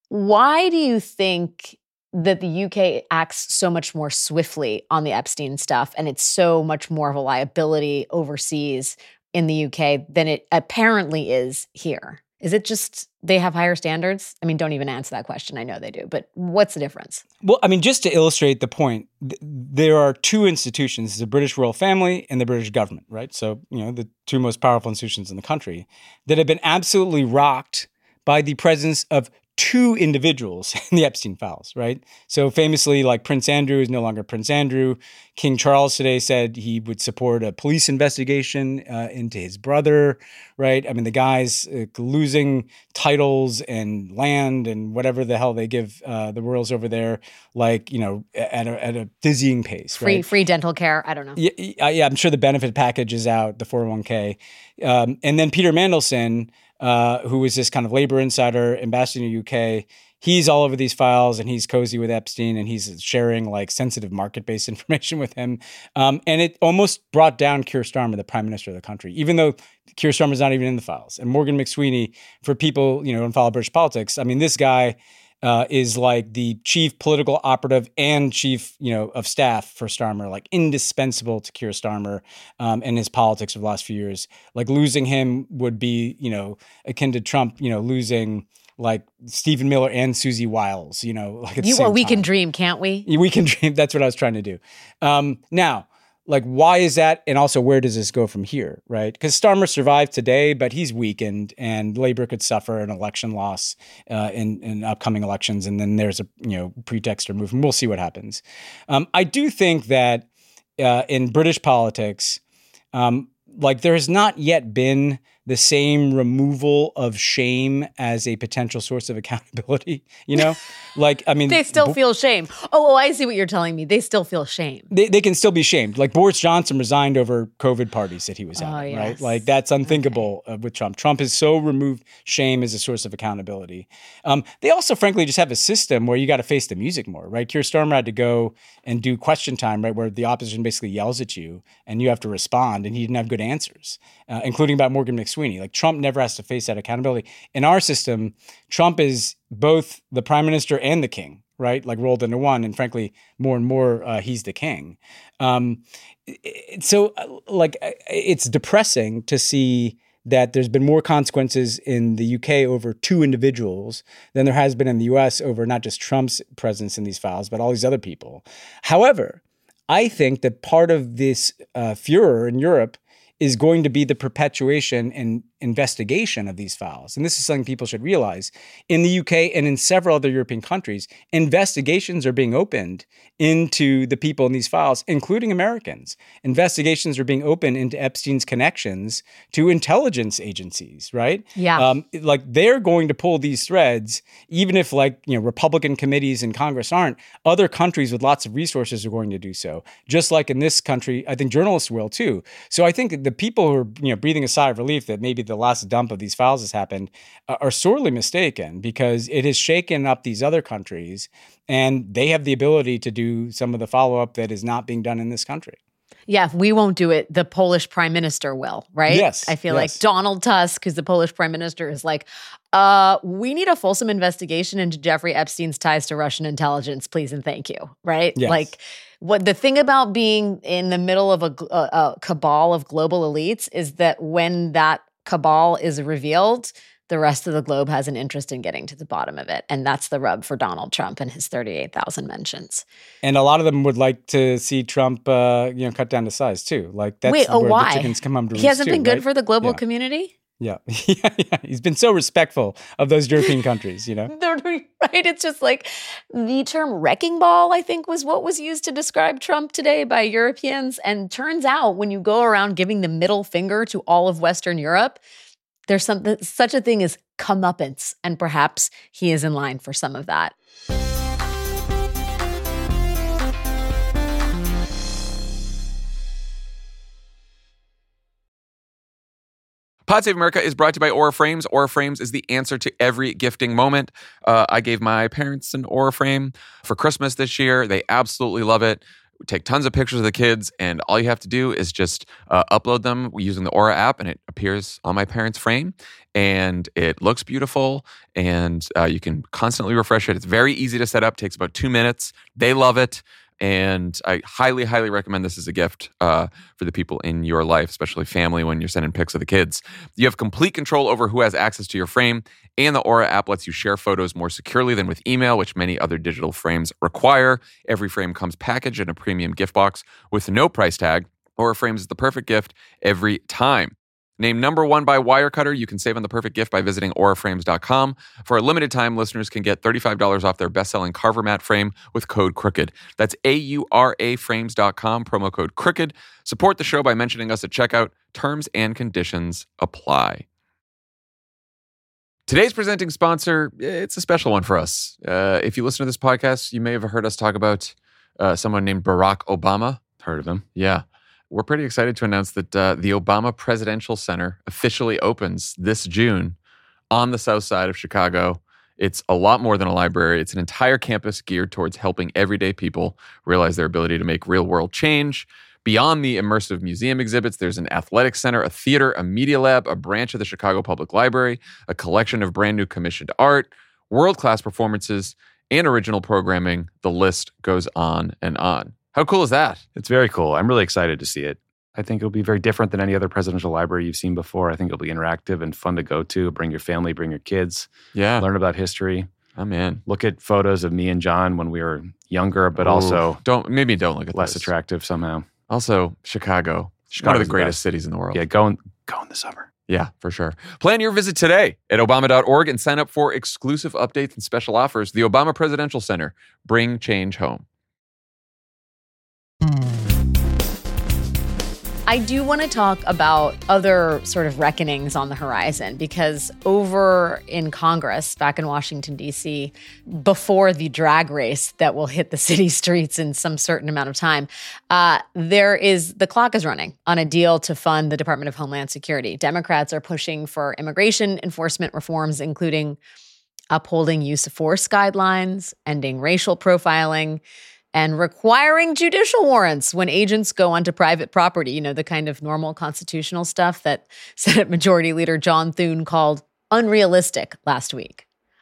Why do you think that the U K acts so much more swiftly on the Epstein stuff and it's so much more of a liability overseas in the U K than it apparently is here? Is it just they have higher standards? I mean, don't even answer that question. I know they do, but what's the difference? Well, I mean, just to illustrate the point, th- there are two institutions, the British royal family and the British government, right? So, you know, the two most powerful institutions in the country that have been absolutely rocked by the presence of two individuals in the Epstein files, right? So famously, like Prince Andrew is no longer Prince Andrew. King Charles today said he would support a police investigation uh, into his brother, right? I mean, the guy's uh, losing titles and land and whatever the hell they give uh, the royals over there, like, you know, at a, at a dizzying pace, free, right? Free dental care, I don't know. Yeah, yeah, I'm sure the benefit package is out, the four oh one k. Um, and then Peter Mandelson, Uh, who was this kind of labor insider, ambassador to the U K. He's all over these files and he's cozy with Epstein and he's sharing like sensitive market-based information with him. Um, and it almost brought down Keir Starmer, the prime minister of the country, even though Keir Starmer's not even in the files. And Morgan McSweeney, for people, you know, who don't follow British politics, I mean, this guy uh, is like the chief political operative and chief, you know, of staff for Starmer, like indispensable to Keir Starmer um, and his politics of the last few years. Like losing him would be, you know, akin to Trump, you know, losing like Stephen Miller and Susie Wiles, you know, like at the you, same well, we time. can dream, can't we? We can dream. That's what I was trying to do. Um, now, like, why is that? And also, where does this go from here, right? Because Starmer survived today, but he's weakened, and Labour could suffer an election loss uh, in, in upcoming elections, and then there's a you know pretext or move, and we'll see what happens. Um, I do think that uh, in British politics, um, like there has not yet been the same removal of shame as a potential source of accountability, you know? Like, I mean... They still feel shame. Oh, oh, I see what you're telling me. They still feel shame. They they can still be shamed. Like Boris Johnson resigned over COVID parties that he was at, oh, yes. right? Like that's unthinkable okay. uh, with Trump. Trump has so removed shame as a source of accountability. Um, they also, frankly, just have a system where you got to face the music more, right? Keir Starmer had to go and do question time, right, where the opposition basically yells at you and you have to respond, and he didn't have good answers, uh, including about Morgan McSweeney. Like Trump never has to face that accountability. In our system, Trump is both the prime minister and the king, right? Like rolled into one. And frankly, more and more, uh, he's the king. Um, so like, it's depressing to see that there's been more consequences in the U K over two individuals than there has been in the U S over not just Trump's presence in these files, but all these other people. However, I think that part of this uh, furor in Europe is going to be the perpetuation and investigation of these files. And this is something people should realize. In the U K and in several other European countries, investigations are being opened into the people in these files, including Americans. Investigations are being opened into Epstein's connections to intelligence agencies, right? Yeah. Um, like they're going to pull these threads, even if like, you know, Republican committees in Congress aren't, other countries with lots of resources are going to do so. Just like in this country, I think journalists will too. So I think the people who are, you know, breathing a sigh of relief that maybe the last dump of these files has happened uh, are sorely mistaken, because it has shaken up these other countries and they have the ability to do some of the follow-up that is not being done in this country. Yeah, if we won't do it, the Polish prime minister will, right? Yes. I feel yes. like Donald Tusk, who's the Polish prime minister, is like, uh, we need a fulsome investigation into Jeffrey Epstein's ties to Russian intelligence, please and thank you, right? Yes. Like, what the thing about being in the middle of a, a, a cabal of global elites is that when that cabal is revealed, the rest of the globe has an interest in getting to the bottom of it. And that's the rub for Donald Trump and his thirty-eight thousand mentions. And a lot of them would like to see Trump, uh, you know, cut down to size too. Like that's Wait, oh, where why? the chickens come home to roost. He hasn't too, been good right? for the global Yeah. community? Yeah. yeah, yeah. He's been so respectful of those European countries, you know? Right? It's just like the term wrecking ball, I think, was what was used to describe Trump today by Europeans. And turns out when you go around giving the middle finger to all of Western Europe, there's something, such a thing as comeuppance. And perhaps he is in line for some of that. Pod Save America is brought to you by Aura Frames. Aura Frames is the answer to every gifting moment. Uh, I gave my parents an Aura frame for Christmas this year. They absolutely love it. We take tons of pictures of the kids, and all you have to do is just uh, upload them using the Aura app, and it appears on my parents' frame, and it looks beautiful, and uh, you can constantly refresh it. It's very easy to set up. Takes about two minutes. They love it. And I highly, highly recommend this as a gift uh, for the people in your life, especially family, when you're sending pics of the kids. You have complete control over who has access to your frame, and the Aura app lets you share photos more securely than with email, which many other digital frames require. Every frame comes packaged in a premium gift box with no price tag. Aura Frames is the perfect gift every time. Named number one by Wirecutter, you can save on the perfect gift by visiting aura frames dot com. For a limited time, listeners can get thirty-five dollars off their best-selling Carver mat frame with code CROOKED. That's A U R A frames dot com, promo code CROOKED. Support the show by mentioning us at checkout. Terms and conditions apply. Today's presenting sponsor, it's a special one for us. Uh, if you listen to this podcast, you may have heard us talk about uh, someone named Barack Obama. Heard of him? Yeah. We're pretty excited to announce that uh, the Obama Presidential Center officially opens this June on the south side of Chicago. It's a lot more than a library. It's an entire campus geared towards helping everyday people realize their ability to make real-world change. Beyond the immersive museum exhibits, there's an athletic center, a theater, a media lab, a branch of the Chicago Public Library, a collection of brand new commissioned art, world-class performances, and original programming. The list goes on and on. How cool is that? It's very cool. I'm really excited to see it. I think it'll be very different than any other presidential library you've seen before. I think it'll be interactive and fun to go to. Bring your family, bring your kids. Yeah. Learn about history. I'm in. Look at photos of me and John when we were younger, but Ooh, also don't maybe don't look at less this. attractive somehow. Also, Chicago, Chicago's one of the the greatest best. cities in the world. Yeah, go in, go in the summer. Yeah, for sure. Plan your visit today at obama dot org and sign up for exclusive updates and special offers. The Obama Presidential Center. Bring change home. I do want to talk about other sort of reckonings on the horizon, because over in Congress, back in Washington, D C, before the drag race that will hit the city streets in some certain amount of time, uh, there is the clock is running on a deal to fund the Department of Homeland Security. Democrats are pushing for immigration enforcement reforms, including upholding use of force guidelines, ending racial profiling, and requiring judicial warrants when agents go onto private property, you know, the kind of normal constitutional stuff that Senate Majority Leader John Thune called unrealistic last week.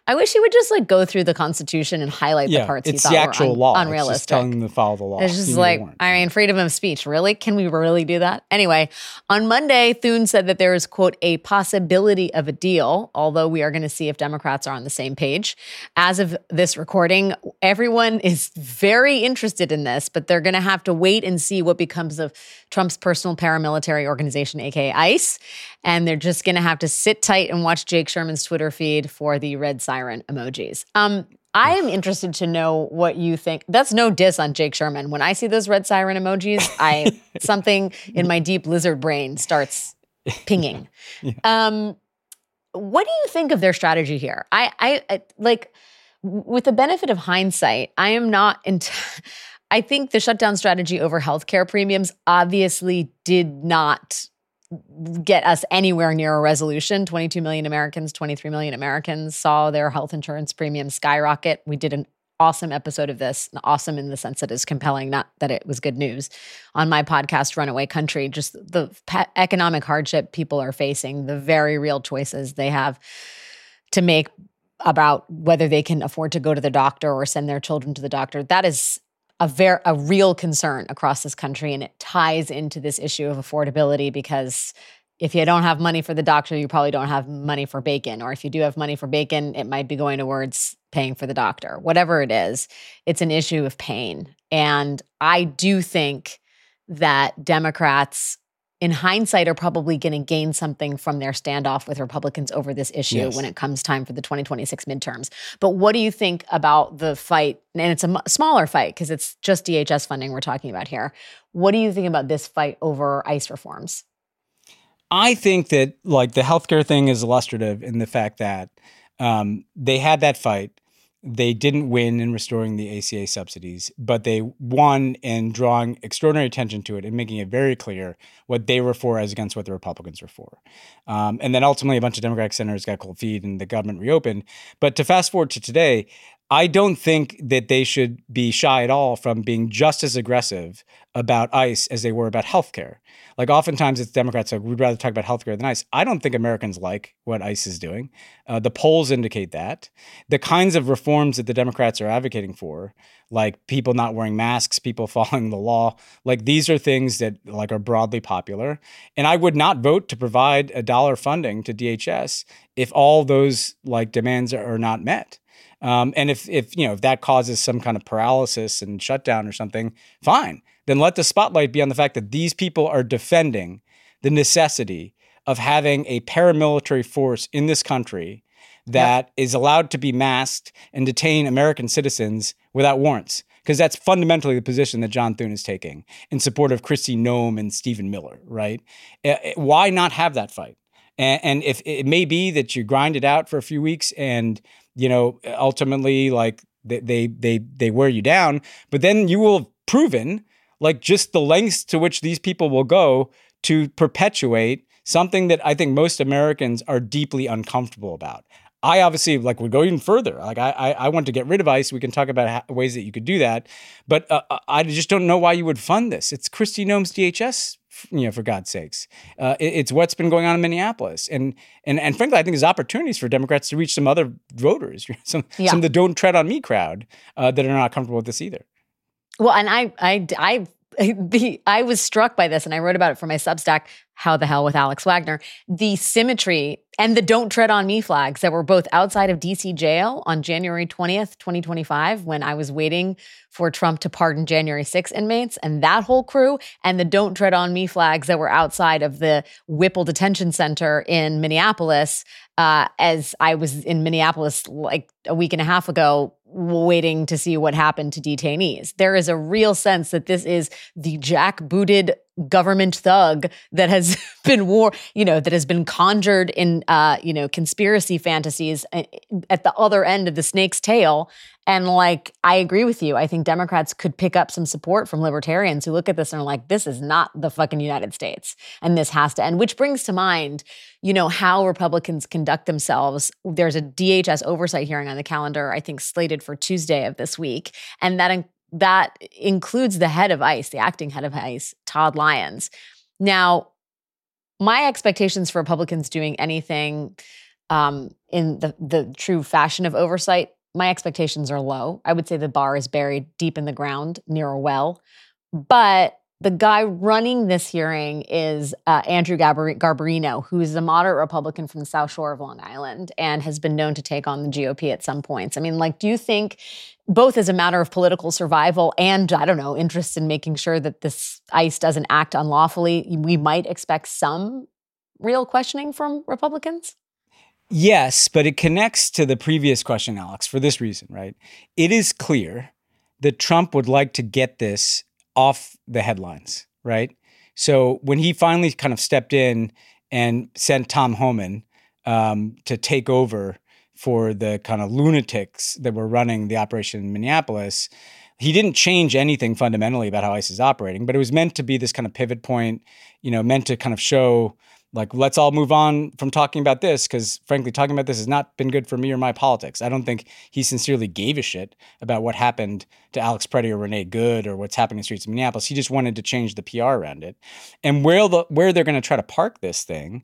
I wish he would just like go through the Constitution and highlight yeah, the parts it's he thought the actual were un- law. unrealistic. It's just telling them to follow the law. It's just You need a like, warrant. I mean, freedom of speech. Really? Can we really do that? Anyway, on Monday, Thune said that there is, quote, a possibility of a deal, although we are going to see if Democrats are on the same page. As of this recording, everyone is very interested in this, but they're going to have to wait and see what becomes of Trump's personal paramilitary organization, aka ICE. And they're just going to have to sit tight and watch Jake Sherman's Twitter feed for the red siren emojis. Um, I am interested to know what you think. That's no diss on Jake Sherman. When I see those red siren emojis, I something in my deep lizard brain starts pinging. yeah. Um, what do you think of their strategy here? I, I, I like, with the benefit of hindsight, I am not. Ent- I think the shutdown strategy over healthcare premiums obviously did not get us anywhere near a resolution. twenty-two million Americans, twenty-three million Americans saw their health insurance premiums skyrocket. We did an awesome episode of this, awesome in the sense that it's compelling, not that it was good news, on my podcast, Runaway Country. Just the pe- economic hardship people are facing, the very real choices they have to make about whether they can afford to go to the doctor or send their children to the doctor. That is a very a real concern across this country, and it ties into this issue of affordability, because if you don't have money for the doctor, you probably don't have money for bacon. Or if you do have money for bacon, it might be going towards paying for the doctor. Whatever it is, it's an issue of pain. And I do think that Democrats, in hindsight, are probably going to gain something from their standoff with Republicans over this issue yes. when it comes time for the twenty twenty-six midterms. But what do you think about the fight? And it's a m- smaller fight because it's just D H S funding we're talking about here. What do you think about this fight over ICE reforms? I think that like the healthcare thing is illustrative in the fact that um, they had that fight. They didn't win in restoring the A C A subsidies, but they won in drawing extraordinary attention to it and making it very clear what they were for as against what the Republicans were for. Um, and then ultimately a bunch of Democratic senators got cold feet and the government reopened. But to fast forward to today, I don't think that they should be shy at all from being just as aggressive about ICE as they were about healthcare. Like oftentimes it's Democrats like, we'd rather talk about healthcare than ICE. I don't think Americans like what ICE is doing. Uh, the polls indicate that. The kinds of reforms that the Democrats are advocating for, like people not wearing masks, people following the law, like these are things that like are broadly popular. And I would not vote to provide a dollar funding to D H S if all those like demands are not met. Um, and if, if, you know, if that causes some kind of paralysis and shutdown or something, fine. Then let the spotlight be on the fact that these people are defending the necessity of having a paramilitary force in this country that yep. is allowed to be masked and detain American citizens without warrants. Because that's fundamentally the position that John Thune is taking in support of Kristi Noem and Stephen Miller, right? Why not have that fight? And, and if it may be that you grind it out for a few weeks and, you know, ultimately like they, they, they, they wear you down, but then you will have proven like just the lengths to which these people will go to perpetuate something that I think most Americans are deeply uncomfortable about. I obviously like would go even further. Like I, I, I want to get rid of ICE. We can talk about how, ways that you could do that, but uh, I just don't know why you would fund this. It's Kristi Noem's D H S, you know, for God's sakes. Uh, it, it's what's been going on in Minneapolis, and and and frankly, I think there's opportunities for Democrats to reach some other voters, some yeah. some of the "Don't Tread on Me" crowd uh, that are not comfortable with this either. Well, and I, I, I, the, I was struck by this, and I wrote about it for my Substack, How the Hell with Alex Wagner. The symmetry and the "Don't Tread on Me" flags that were both outside of D C jail on January twentieth, twenty twenty-five, when I was waiting for Trump to pardon January sixth inmates, and that whole crew, and the "Don't Tread on Me" flags that were outside of the Whipple Detention Center in Minneapolis, uh, as I was in Minneapolis like a week and a half ago, waiting to see what happened to detainees. There is a real sense that this is the jackbooted government thug that has been war, you know, that has been conjured in, uh, you know, conspiracy fantasies at the other end of the snake's tail. And like, I agree with you. I think Democrats could pick up some support from libertarians who look at this and are like, this is not the fucking United States. And this has to end, which brings to mind, you know, how Republicans conduct themselves. There's a D H S oversight hearing on the calendar, I think slated for Tuesday of this week. And that in- that includes the head of ICE, the acting head of ICE, Todd Lyons. Now, my expectations for Republicans doing anything um, in the, the true fashion of oversight, my expectations are low. I would say the bar is buried deep in the ground near a well. But the guy running this hearing is uh, Andrew Garbar- Garbarino, who is a moderate Republican from the South Shore of Long Island and has been known to take on the G O P at some points. I mean, like, do you think, both as a matter of political survival and, I don't know, interest in making sure that this ICE doesn't act unlawfully, we might expect some real questioning from Republicans? Yes, but it connects to the previous question, Alex, for this reason, right? It is clear that Trump would like to get this off the headlines, right? So when he finally kind of stepped in and sent Tom Homan um, to take over for the kind of lunatics that were running the operation in Minneapolis, he didn't change anything fundamentally about how ICE is operating, but it was meant to be this kind of pivot point, you know, meant to kind of show, like, let's all move on from talking about this, because frankly, talking about this has not been good for me or my politics. I don't think he sincerely gave a shit about what happened to Alex Preddy or Renee Good or what's happening in the streets of Minneapolis. He just wanted to change the P R around it. And where the where they're going to try to park this thing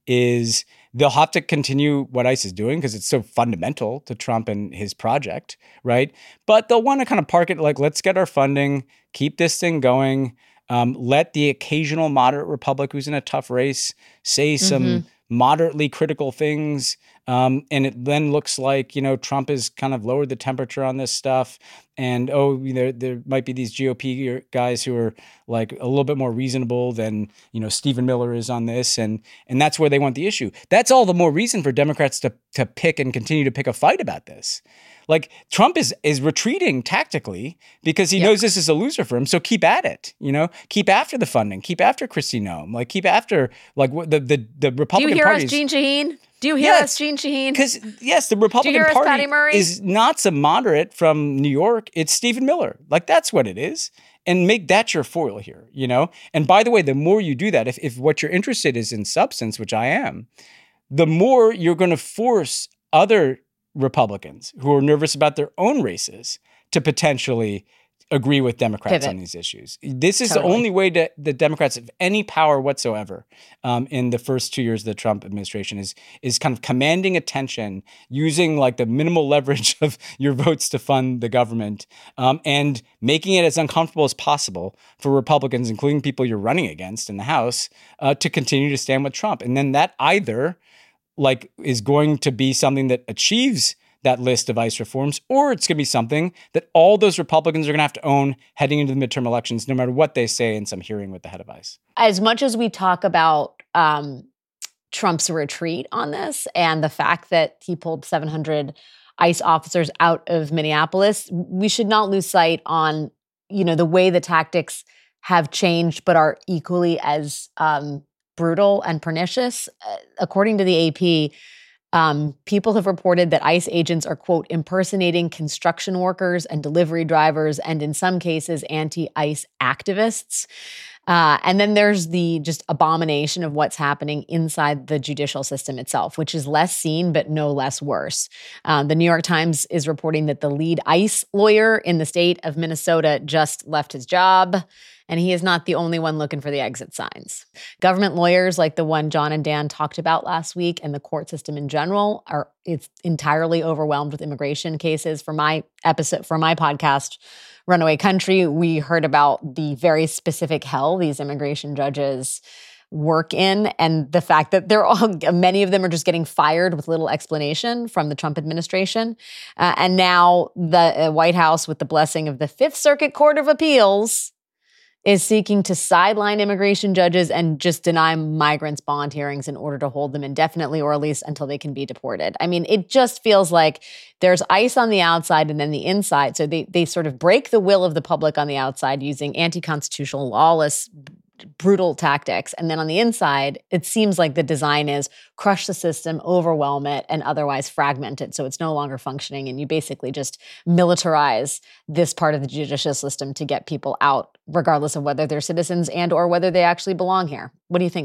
is they'll have to continue what ICE is doing because it's so fundamental to Trump and his project, right? But they'll want to kind of park it like, let's get our funding, keep this thing going. Um, let the occasional moderate Republic who's in a tough race say some mm-hmm. moderately critical things. Um, and it then looks like, you know, Trump has kind of lowered the temperature on this stuff. And, oh, you know, there might be these G O P guys who are like a little bit more reasonable than, you know, Stephen Miller is on this. And and that's where they want the issue. That's all the more reason for Democrats to to pick and continue to pick a fight about this. Like, Trump is is retreating tactically because he yep. knows this is a loser for him. So keep at it, you know, keep after the funding, keep after Kristi Noem, like keep after like the the the Republican Party. Do you hear parties. us, Jeanne Shaheen? Do you hear yes, us, Jeanne Shaheen? Because yes, the Republican us, Party Patty Murray? is not some moderate from New York. It's Stephen Miller. Like, that's what it is. And make that your foil here, you know? And by the way, the more you do that, if if what you're interested is in substance, which I am, the more you're going to force other Republicans who are nervous about their own races to potentially agree with Democrats Pivot. on these issues. This is Totally. the only way that the Democrats have any power whatsoever um, in the first two years of the Trump administration is is kind of commanding attention, using like the minimal leverage of your votes to fund the government, um, and making it as uncomfortable as possible for Republicans, including people you're running against in the House, uh, to continue to stand with Trump. And then that either like is going to be something that achieves that list of ICE reforms, or it's going to be something that all those Republicans are going to have to own heading into the midterm elections, no matter what they say in some hearing with the head of ICE. As much as we talk about um, Trump's retreat on this and the fact that he pulled seven hundred ICE officers out of Minneapolis, we should not lose sight on, you know, the way the tactics have changed, but are equally as um, brutal and pernicious. Uh, according to the A P, Um, people have reported that ICE agents are, quote, impersonating construction workers and delivery drivers, and in some cases, anti-ICE activists. Uh, and then there's the just abomination of what's happening inside the judicial system itself, which is less seen, but no less worse. Uh, the New York Times is reporting that the lead ICE lawyer in the state of Minnesota just left his job. And he is not the only one looking for the exit signs. Government lawyers like the one John and Dan talked about last week, and the court system in general, are it's entirely overwhelmed with immigration cases. For my episode, for my podcast, Runaway Country, we heard about the very specific hell these immigration judges work in, and the fact that they're all, many of them are just getting fired with little explanation from the Trump administration. Uh, and now the uh, White House, with the blessing of the Fifth Circuit Court of Appeals, is seeking to sideline immigration judges and just deny migrants bond hearings in order to hold them indefinitely, or at least until they can be deported. I mean, it just feels like there's ICE on the outside and then the inside. So they they sort of break the will of the public on the outside using anti-constitutional, lawless, brutal tactics. And then on the inside, it seems like the design is crush the system, overwhelm it, and otherwise fragment it so it's no longer functioning. And you basically just militarize this part of the judicial system to get people out, regardless of whether they're citizens and or whether they actually belong here. What do you think, Ben?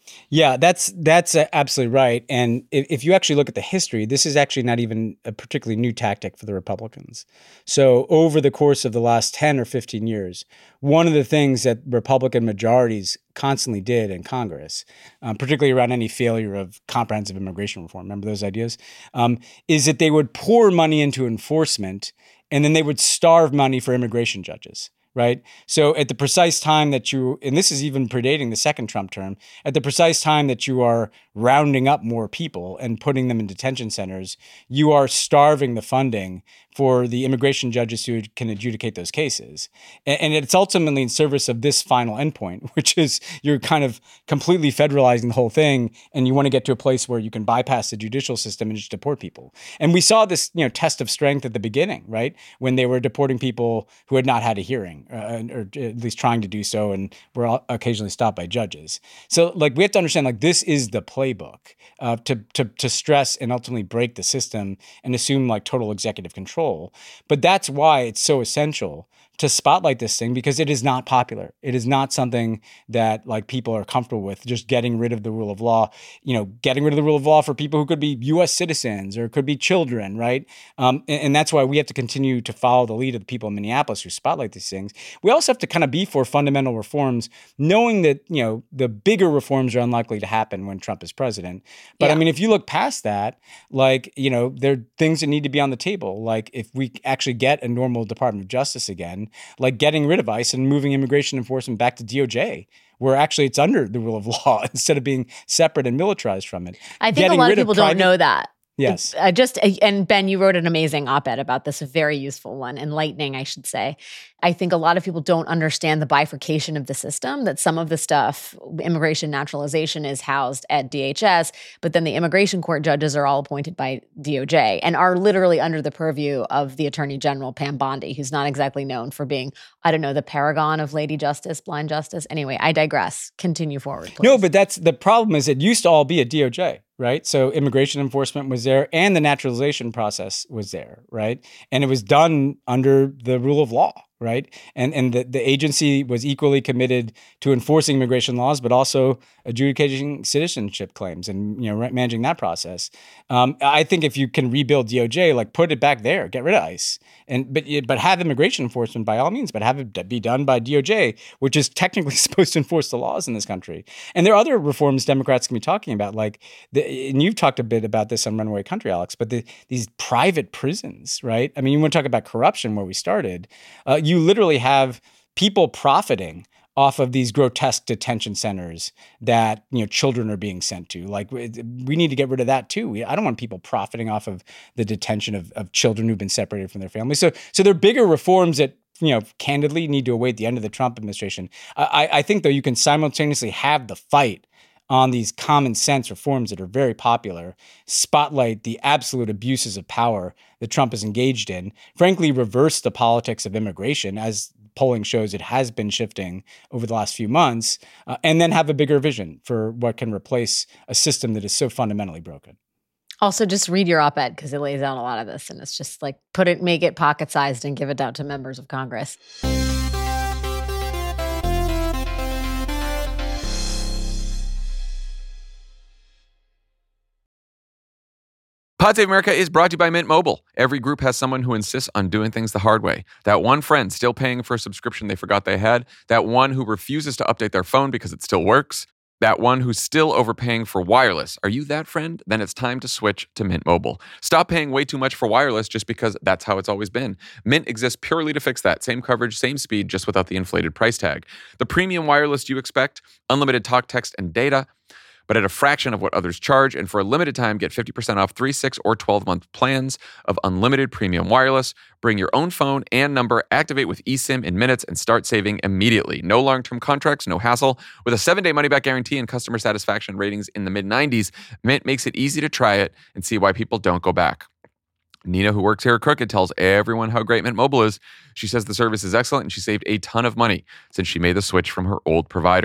Yeah, that's that's uh, absolutely right. And if, if you actually look at the history, this is actually not even a particularly new tactic for the Republicans. So over the course of the last ten or fifteen years, one of the things that Republican majorities constantly did in Congress, um, particularly around any failure of comprehensive immigration reform, remember those ideas, um, is that they would pour money into enforcement and then they would starve money for immigration judges. Right. So at the precise time that you, and this is even predating the second Trump term, at the precise time that you are rounding up more people and putting them in detention centers, you are starving the funding for the immigration judges who can adjudicate those cases. And, and it's ultimately in service of this final endpoint, which is you're kind of completely federalizing the whole thing. And you want to get to a place where you can bypass the judicial system and just deport people. And we saw this, you know, test of strength at the beginning, right? When they were deporting people who had not had a hearing. Uh, or at least trying to do so, and were occasionally stopped by judges. So, like, we have to understand, like, this is the playbook uh, to to to stress and ultimately break the system and assume like total executive control. But that's why it's so essential to spotlight this thing, because it is not popular. It is not something that like people are comfortable with, just getting rid of the rule of law, you know, getting rid of the rule of law for people who could be U S citizens or could be children, right? Um, and, and that's why we have to continue to follow the lead of the people in Minneapolis who spotlight these things. We also have to kind of be for fundamental reforms, knowing that, you know, the bigger reforms are unlikely to happen when Trump is president. But yeah. I mean, if you look past that, like, you know, there are things that need to be on the table. Like if we actually get a normal Department of Justice again, like getting rid of ICE and moving immigration enforcement back to D O J, where actually it's under the rule of law instead of being separate and militarized from it. I think getting a lot of people of private- don't know that. Yes. Uh, just and Ben, you wrote an amazing op-ed about this, a very useful one, enlightening, I should say. I think a lot of people don't understand the bifurcation of the system, that some of the stuff, immigration naturalization, is housed at D H S, but then the immigration court judges are all appointed by D O J and are literally under the purview of the Attorney General, Pam Bondi, who's not exactly known for being, I don't know, the paragon of Lady Justice, blind justice. Anyway, I digress. Continue forward, please. No, but that's the problem is it used to all be at D O J. Right. So immigration enforcement was there and the naturalization process was there. Right. And it was done under the rule of law. Right. And and the, the agency was equally committed to enforcing immigration laws, but also adjudicating citizenship claims and, you know, managing that process. Um, I think if you can rebuild D O J, like put it back there, get rid of ICE, and but but have immigration enforcement by all means, but have it be done by D O J, which is technically supposed to enforce the laws in this country. And there are other reforms Democrats can be talking about, like the, and you've talked a bit about this on Runaway Country, Alex, but the, these private prisons, right? I mean, you want to talk about corruption where we started. Uh, you literally have people profiting off of these grotesque detention centers that, you know, children are being sent to. Like, we need to get rid of that too. We, I don't want people profiting off of the detention of, of children who've been separated from their families. So, so there are bigger reforms that, you know, candidly need to await the end of the Trump administration. I, I think, though, you can simultaneously have the fight on these common sense reforms that are very popular, spotlight the absolute abuses of power that Trump is engaged in, frankly, reverse the politics of immigration, as polling shows it has been shifting over the last few months, uh, and then have a bigger vision for what can replace a system that is so fundamentally broken. Also, just read your op-ed because it lays out a lot of this, and it's just like put it, make it pocket-sized and give it out to members of Congress. Pod Save America is brought to you by Mint Mobile. Every group has someone who insists on doing things the hard way. That one friend still paying for a subscription they forgot they had. That one who refuses to update their phone because it still works. That one who's still overpaying for wireless. Are you that friend? Then it's time to switch to Mint Mobile. Stop paying way too much for wireless just because that's how it's always been. Mint exists purely to fix that. Same coverage, same speed, just without the inflated price tag. The premium wireless you expect, unlimited talk, text, and data, but at a fraction of what others charge. And for a limited time, get fifty percent off three, six, or twelve-month plans of unlimited premium wireless. Bring your own phone and number, activate with eSIM in minutes, and start saving immediately. No long-term contracts, no hassle. With a seven-day money-back guarantee and customer satisfaction ratings in the mid nineties, Mint makes it easy to try it and see why people don't go back. Nina, who works here at Crooked, tells everyone how great Mint Mobile is. She says the service is excellent and she saved a ton of money since she made the switch from her old provider.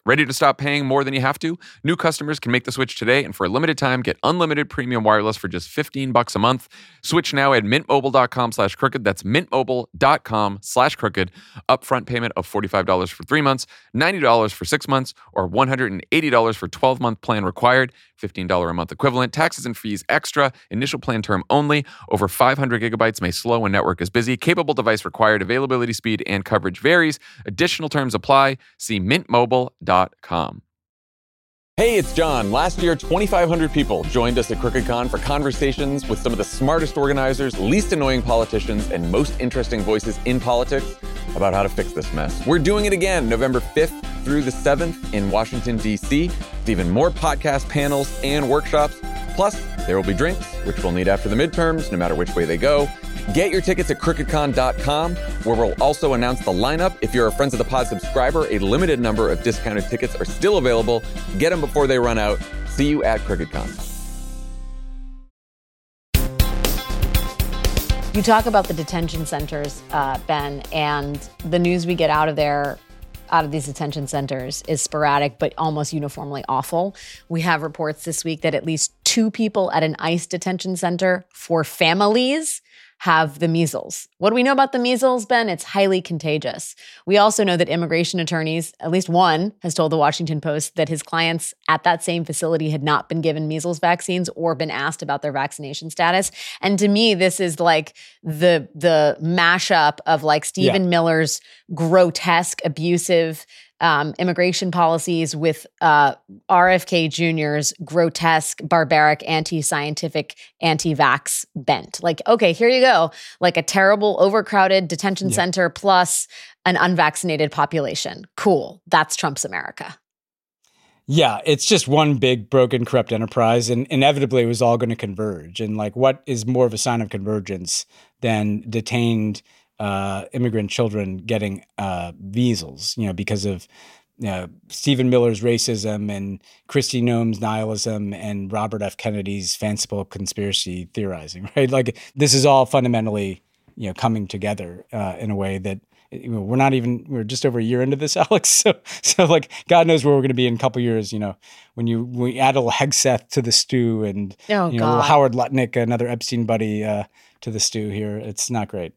Ready to stop paying more than you have to? New customers can make the switch today, and for a limited time, get unlimited premium wireless for just fifteen bucks a month. Switch now at mintmobile.com slash crooked. That's mintmobile.com slash crooked. Upfront payment of forty-five dollars for three months, ninety dollars for six months, or one hundred eighty dollars for twelve-month plan required. fifteen dollars a month equivalent. Taxes and fees extra. Initial plan term only. Over five hundred gigabytes may slow when network is busy. Capable device required. Availability, speed, and coverage varies. Additional terms apply. See mintmobile dot com. Hey, it's John. Last year, twenty-five hundred people joined us at CrookedCon for conversations with some of the smartest organizers, least annoying politicians, and most interesting voices in politics about how to fix this mess. We're doing it again, November fifth through the seventh in Washington, D C, with even more podcast panels and workshops. Plus, there will be drinks, which we'll need after the midterms, no matter which way they go. Get your tickets at crooked con dot com, where we'll also announce the lineup. If you're a Friends of the Pod subscriber, a limited number of discounted tickets are still available. Get them before they run out. See you at CrookedCon. You talk about the detention centers, uh, Ben, and the news we get out of there, out of these detention centers, is sporadic but almost uniformly awful. We have reports this week that at least two people at an ICE detention center for families have the measles. What do we know about the measles, Ben? It's highly contagious. We also know that immigration attorneys, at least one, has told the Washington Post that his clients at that same facility had not been given measles vaccines or been asked about their vaccination status. And to me, this is like the the mashup of like Stephen yeah. Miller's grotesque, abusive Um, immigration policies with uh, R F K Junior's grotesque, barbaric, anti-scientific, anti-vax bent. Like, okay, here you go. Like a terrible, overcrowded detention yeah. center plus an unvaccinated population. Cool. That's Trump's America. Yeah, it's just one big, broken, corrupt enterprise, and inevitably it was all going to converge. And like, what is more of a sign of convergence than detained Uh, immigrant children getting uh, measles, you know, because of you know, Stephen Miller's racism and Kristi Noem's nihilism and Robert F. Kennedy's fanciful conspiracy theorizing, right? Like this is all fundamentally, you know, coming together uh, in a way that you know, we're not even, we're just over a year into this, Alex. So, so like God knows where we're going to be in a couple of years, you know, when you, when you add a little Hegseth to the stew and, oh, you know, God. Howard Lutnick, another Epstein buddy uh, to the stew here. It's not great.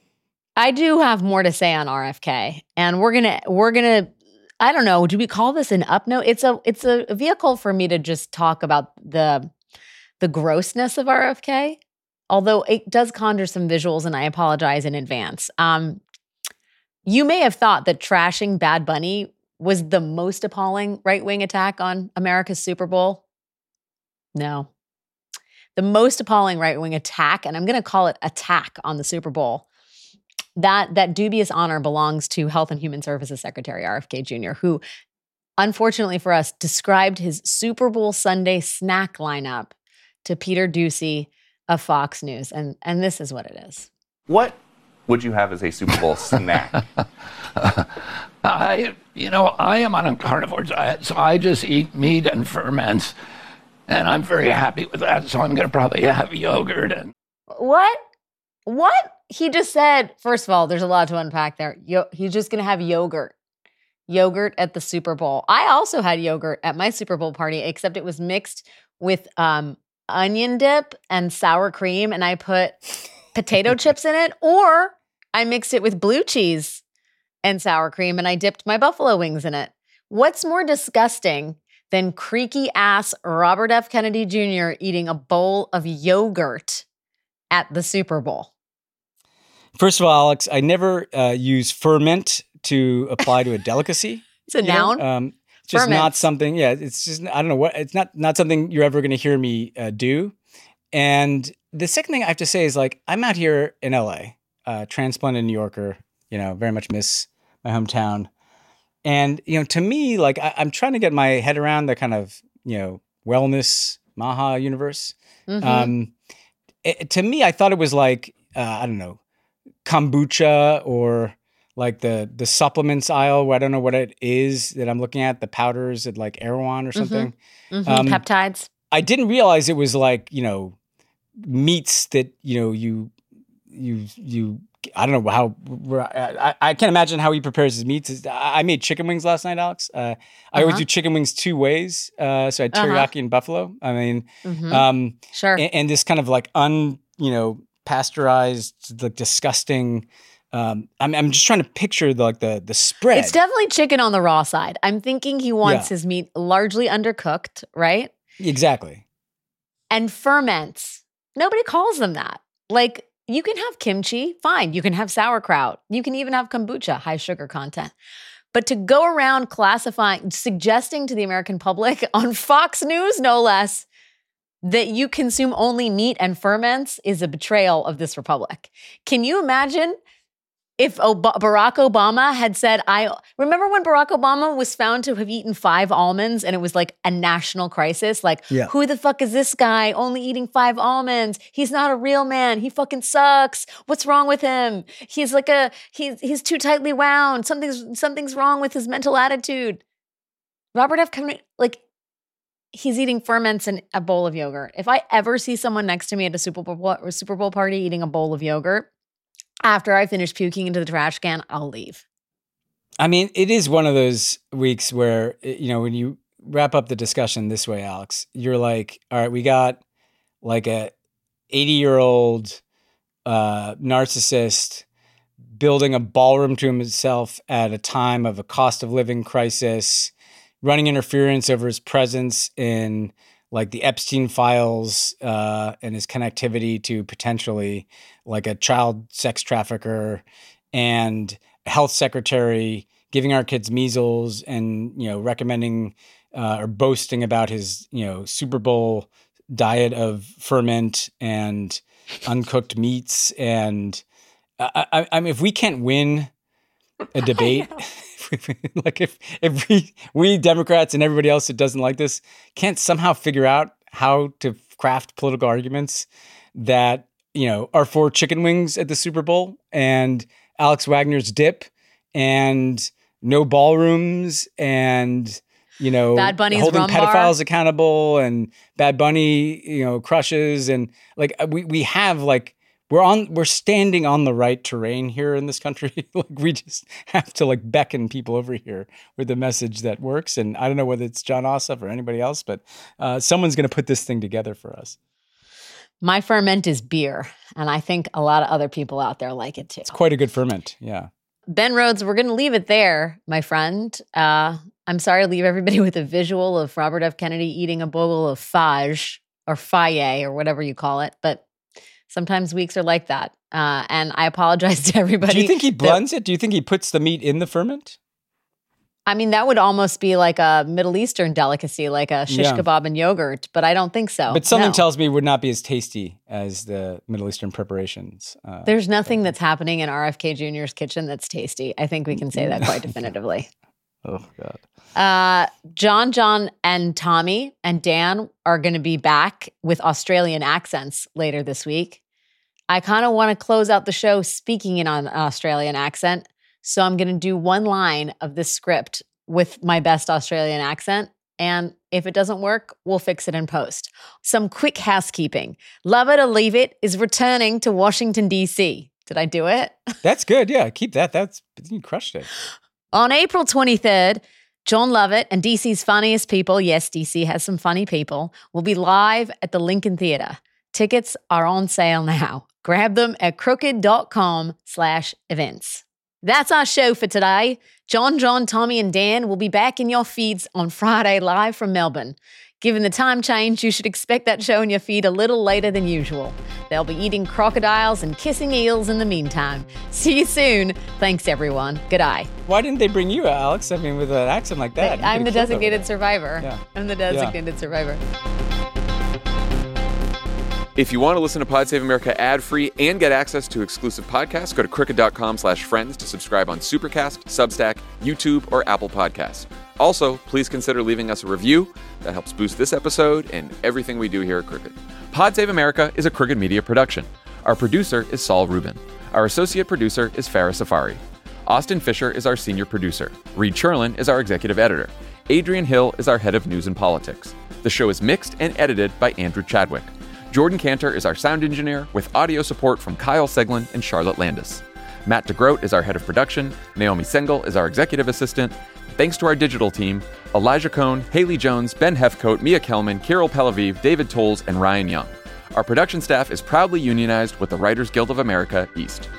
I do have more to say on R F K, and we're gonna we're gonna I don't know. Do we call this an up note? It's a it's a vehicle for me to just talk about the the grossness of R F K, although it does conjure some visuals, and I apologize in advance. Um, you may have thought that trashing Bad Bunny was the most appalling right wing attack on America's Super Bowl. No, the most appalling right wing attack, and I'm going to call it attack on the Super Bowl. That that dubious honor belongs to Health and Human Services Secretary R F K Junior, who, unfortunately for us, described his Super Bowl Sunday snack lineup to Peter Doocy of Fox News. And, and this is what it is. What would you have as a Super Bowl snack? I, you know, I am on a carnivore diet, so I just eat meat and ferments. And I'm very happy with that, so I'm going to probably have yogurt. And What? What? He just said, first of all, there's a lot to unpack there. Yo- he's just going to have yogurt. Yogurt at the Super Bowl. I also had yogurt at my Super Bowl party, except it was mixed with um, onion dip and sour cream, and I put potato chips in it, or I mixed it with blue cheese and sour cream, and I dipped my buffalo wings in it. What's more disgusting than creaky-ass Robert F. Kennedy Junior eating a bowl of yogurt at the Super Bowl? First of all, Alex, I never uh, use ferment to apply to a delicacy. It's a noun. Um, it's just Ferment. not something. Yeah, it's just I don't know what. It's not not something you're ever going to hear me uh, do. And the second thing I have to say is like I'm out here in L A, uh, transplanted New Yorker. You know, very much miss my hometown. And you know, to me, like I, I'm trying to get my head around the kind of you know wellness Maha universe. Mm-hmm. Um, it, to me, I thought it was like uh, I don't know. kombucha or like the the supplements aisle where I don't know what it is that I'm looking at, the powders at like Erewhon or something. Mm-hmm. Um, Peptides. I didn't realize it was like, you know, meats that, you know, you you you I don't know how I, I can't imagine how he prepares his meats. I made chicken wings last night, Alex. Uh, I uh-huh. always do chicken wings two ways. Uh, so I had teriyaki uh-huh. and buffalo. I mean, mm-hmm. um, sure. And, and this kind of like un you know pasteurized, like disgusting. Um, I'm I'm just trying to picture the, like the the spread. It's definitely chicken on the raw side. I'm thinking he wants Yeah. his meat largely undercooked, right? Exactly. And ferments. Nobody calls them that. Like, you can have kimchi, fine. You can have sauerkraut. You can even have kombucha, high sugar content. But to go around classifying, suggesting to the American public on Fox News, no less, that you consume only meat and ferments is a betrayal of this republic. Can you imagine if Ob- Barack Obama had said, I remember when Barack Obama was found to have eaten five almonds and it was like a national crisis. Like, Yeah. who the fuck is this guy only eating five almonds? He's not a real man. He fucking sucks. What's wrong with him? He's like a, he's, he's too tightly wound. Something's, something's wrong with his mental attitude. Robert F. Kennedy, like, he's eating ferments and a bowl of yogurt. If I ever see someone next to me at a Super Bowl, or Super Bowl party eating a bowl of yogurt, after I finish puking into the trash can, I'll leave. I mean, it is one of those weeks where, you know, when you wrap up the discussion this way, Alex, you're like, all right, we got like a eighty-year-old uh, narcissist building a ballroom to himself at a time of a cost of living crisis, running interference over his presence in like the Epstein files uh, and his connectivity to potentially like a child sex trafficker, and a health secretary giving our kids measles and, you know, recommending uh, or boasting about his, you know, Super Bowl diet of ferment and uncooked meats. And I, I, I mean, if we can't win a debate, like if if we we Democrats and everybody else that doesn't like this can't somehow figure out how to craft political arguments that, you know, are for chicken wings at the Super Bowl and Alex Wagner's dip and no ballrooms and, you know, Bad Bunny's holding rum pedophiles bar. accountable and Bad Bunny, you know, crushes, and like we we have like We're on. We're standing on the right terrain here in this country. Like we just have to like beckon people over here with the message that works. And I don't know whether it's John Ossoff or anybody else, but uh, someone's going to put this thing together for us. My ferment is beer, and I think a lot of other people out there like it too. It's quite a good ferment. Yeah. Ben Rhodes, we're going to leave it there, my friend. Uh, I'm sorry to leave everybody with a visual of Robert F. Kennedy eating a bowl of fage or faye or whatever you call it, but sometimes weeks are like that. Uh, and I apologize to everybody. Do you think he that- blends it? Do you think he puts the meat in the ferment? I mean, that would almost be like a Middle Eastern delicacy, like a shish Yeah. kebab and yogurt, but I don't think so. But something No. tells me it would not be as tasty as the Middle Eastern preparations. Uh, There's nothing that's happening in R F K Junior's kitchen that's tasty. I think we can say that quite definitively. oh, God. Uh, John, John, and Tommy and Dan are going to be back with Australian accents later this week. I kind of want to close out the show speaking in an Australian accent, so I'm going to do one line of this script with my best Australian accent, and if it doesn't work, we'll fix it in post. Some quick housekeeping. Love It or Leave It is returning to Washington, D C. Did I do it? That's good. Yeah, keep that. That's you crushed it. On April twenty-third, John Lovett and D C's funniest people, yes, D C has some funny people, will be live at the Lincoln Theater. Tickets are on sale now. Grab them at crooked.com slash events. That's our show for today. John, John, Tommy, and Dan will be back in your feeds on Friday live from Melbourne. Given the time change, you should expect that show in your feed a little later than usual. They'll be eating crocodiles and kissing eels in the meantime. See you soon. Thanks, everyone. Good eye. Why didn't they bring you, Alex? I mean, with an accent like that. you I'm the could've killed over designated that. survivor. Yeah. I'm the designated survivor. If you want to listen to Pod Save America ad-free and get access to exclusive podcasts, go to crooked.com slash friends to subscribe on Supercast, Substack, YouTube, or Apple Podcasts. Also, please consider leaving us a review. That helps boost this episode and everything we do here at Crooked. Pod Save America is a Crooked Media production. Our producer is Saul Rubin. Our associate producer is Farah Safari. Austin Fisher is our senior producer. Reed Cherlin is our executive editor. Adrian Hill is our head of news and politics. The show is mixed and edited by Andrew Chadwick. Jordan Cantor is our sound engineer, with audio support from Kyle Seglin and Charlotte Landis. Matt DeGroat is our head of production. Naomi Sengel is our executive assistant. Thanks to our digital team, Elijah Cohn, Haley Jones, Ben Hefcoat, Mia Kelman, Carol Pelaviv, David Tolles, and Ryan Young. Our production staff is proudly unionized with the Writers Guild of America, East.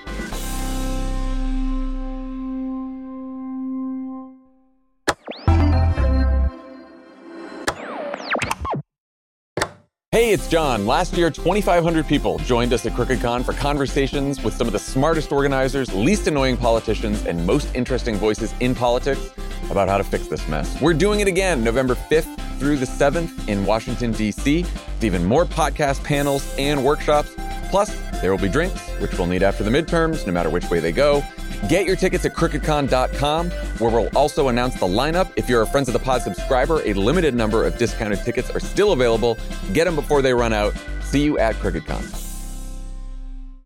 Hey, it's John. Last year, twenty-five hundred people joined us at CrookedCon for conversations with some of the smartest organizers, least annoying politicians, and most interesting voices in politics about how to fix this mess. We're doing it again, November fifth through the seventh in Washington, D C, with even more podcast panels and workshops. Plus, there will be drinks, which we'll need after the midterms, no matter which way they go. Get your tickets at crooked con dot com, where we'll also announce the lineup. If you're a Friends of the Pod subscriber, a limited number of discounted tickets are still available. Get them before they run out. See you at CrookedCon.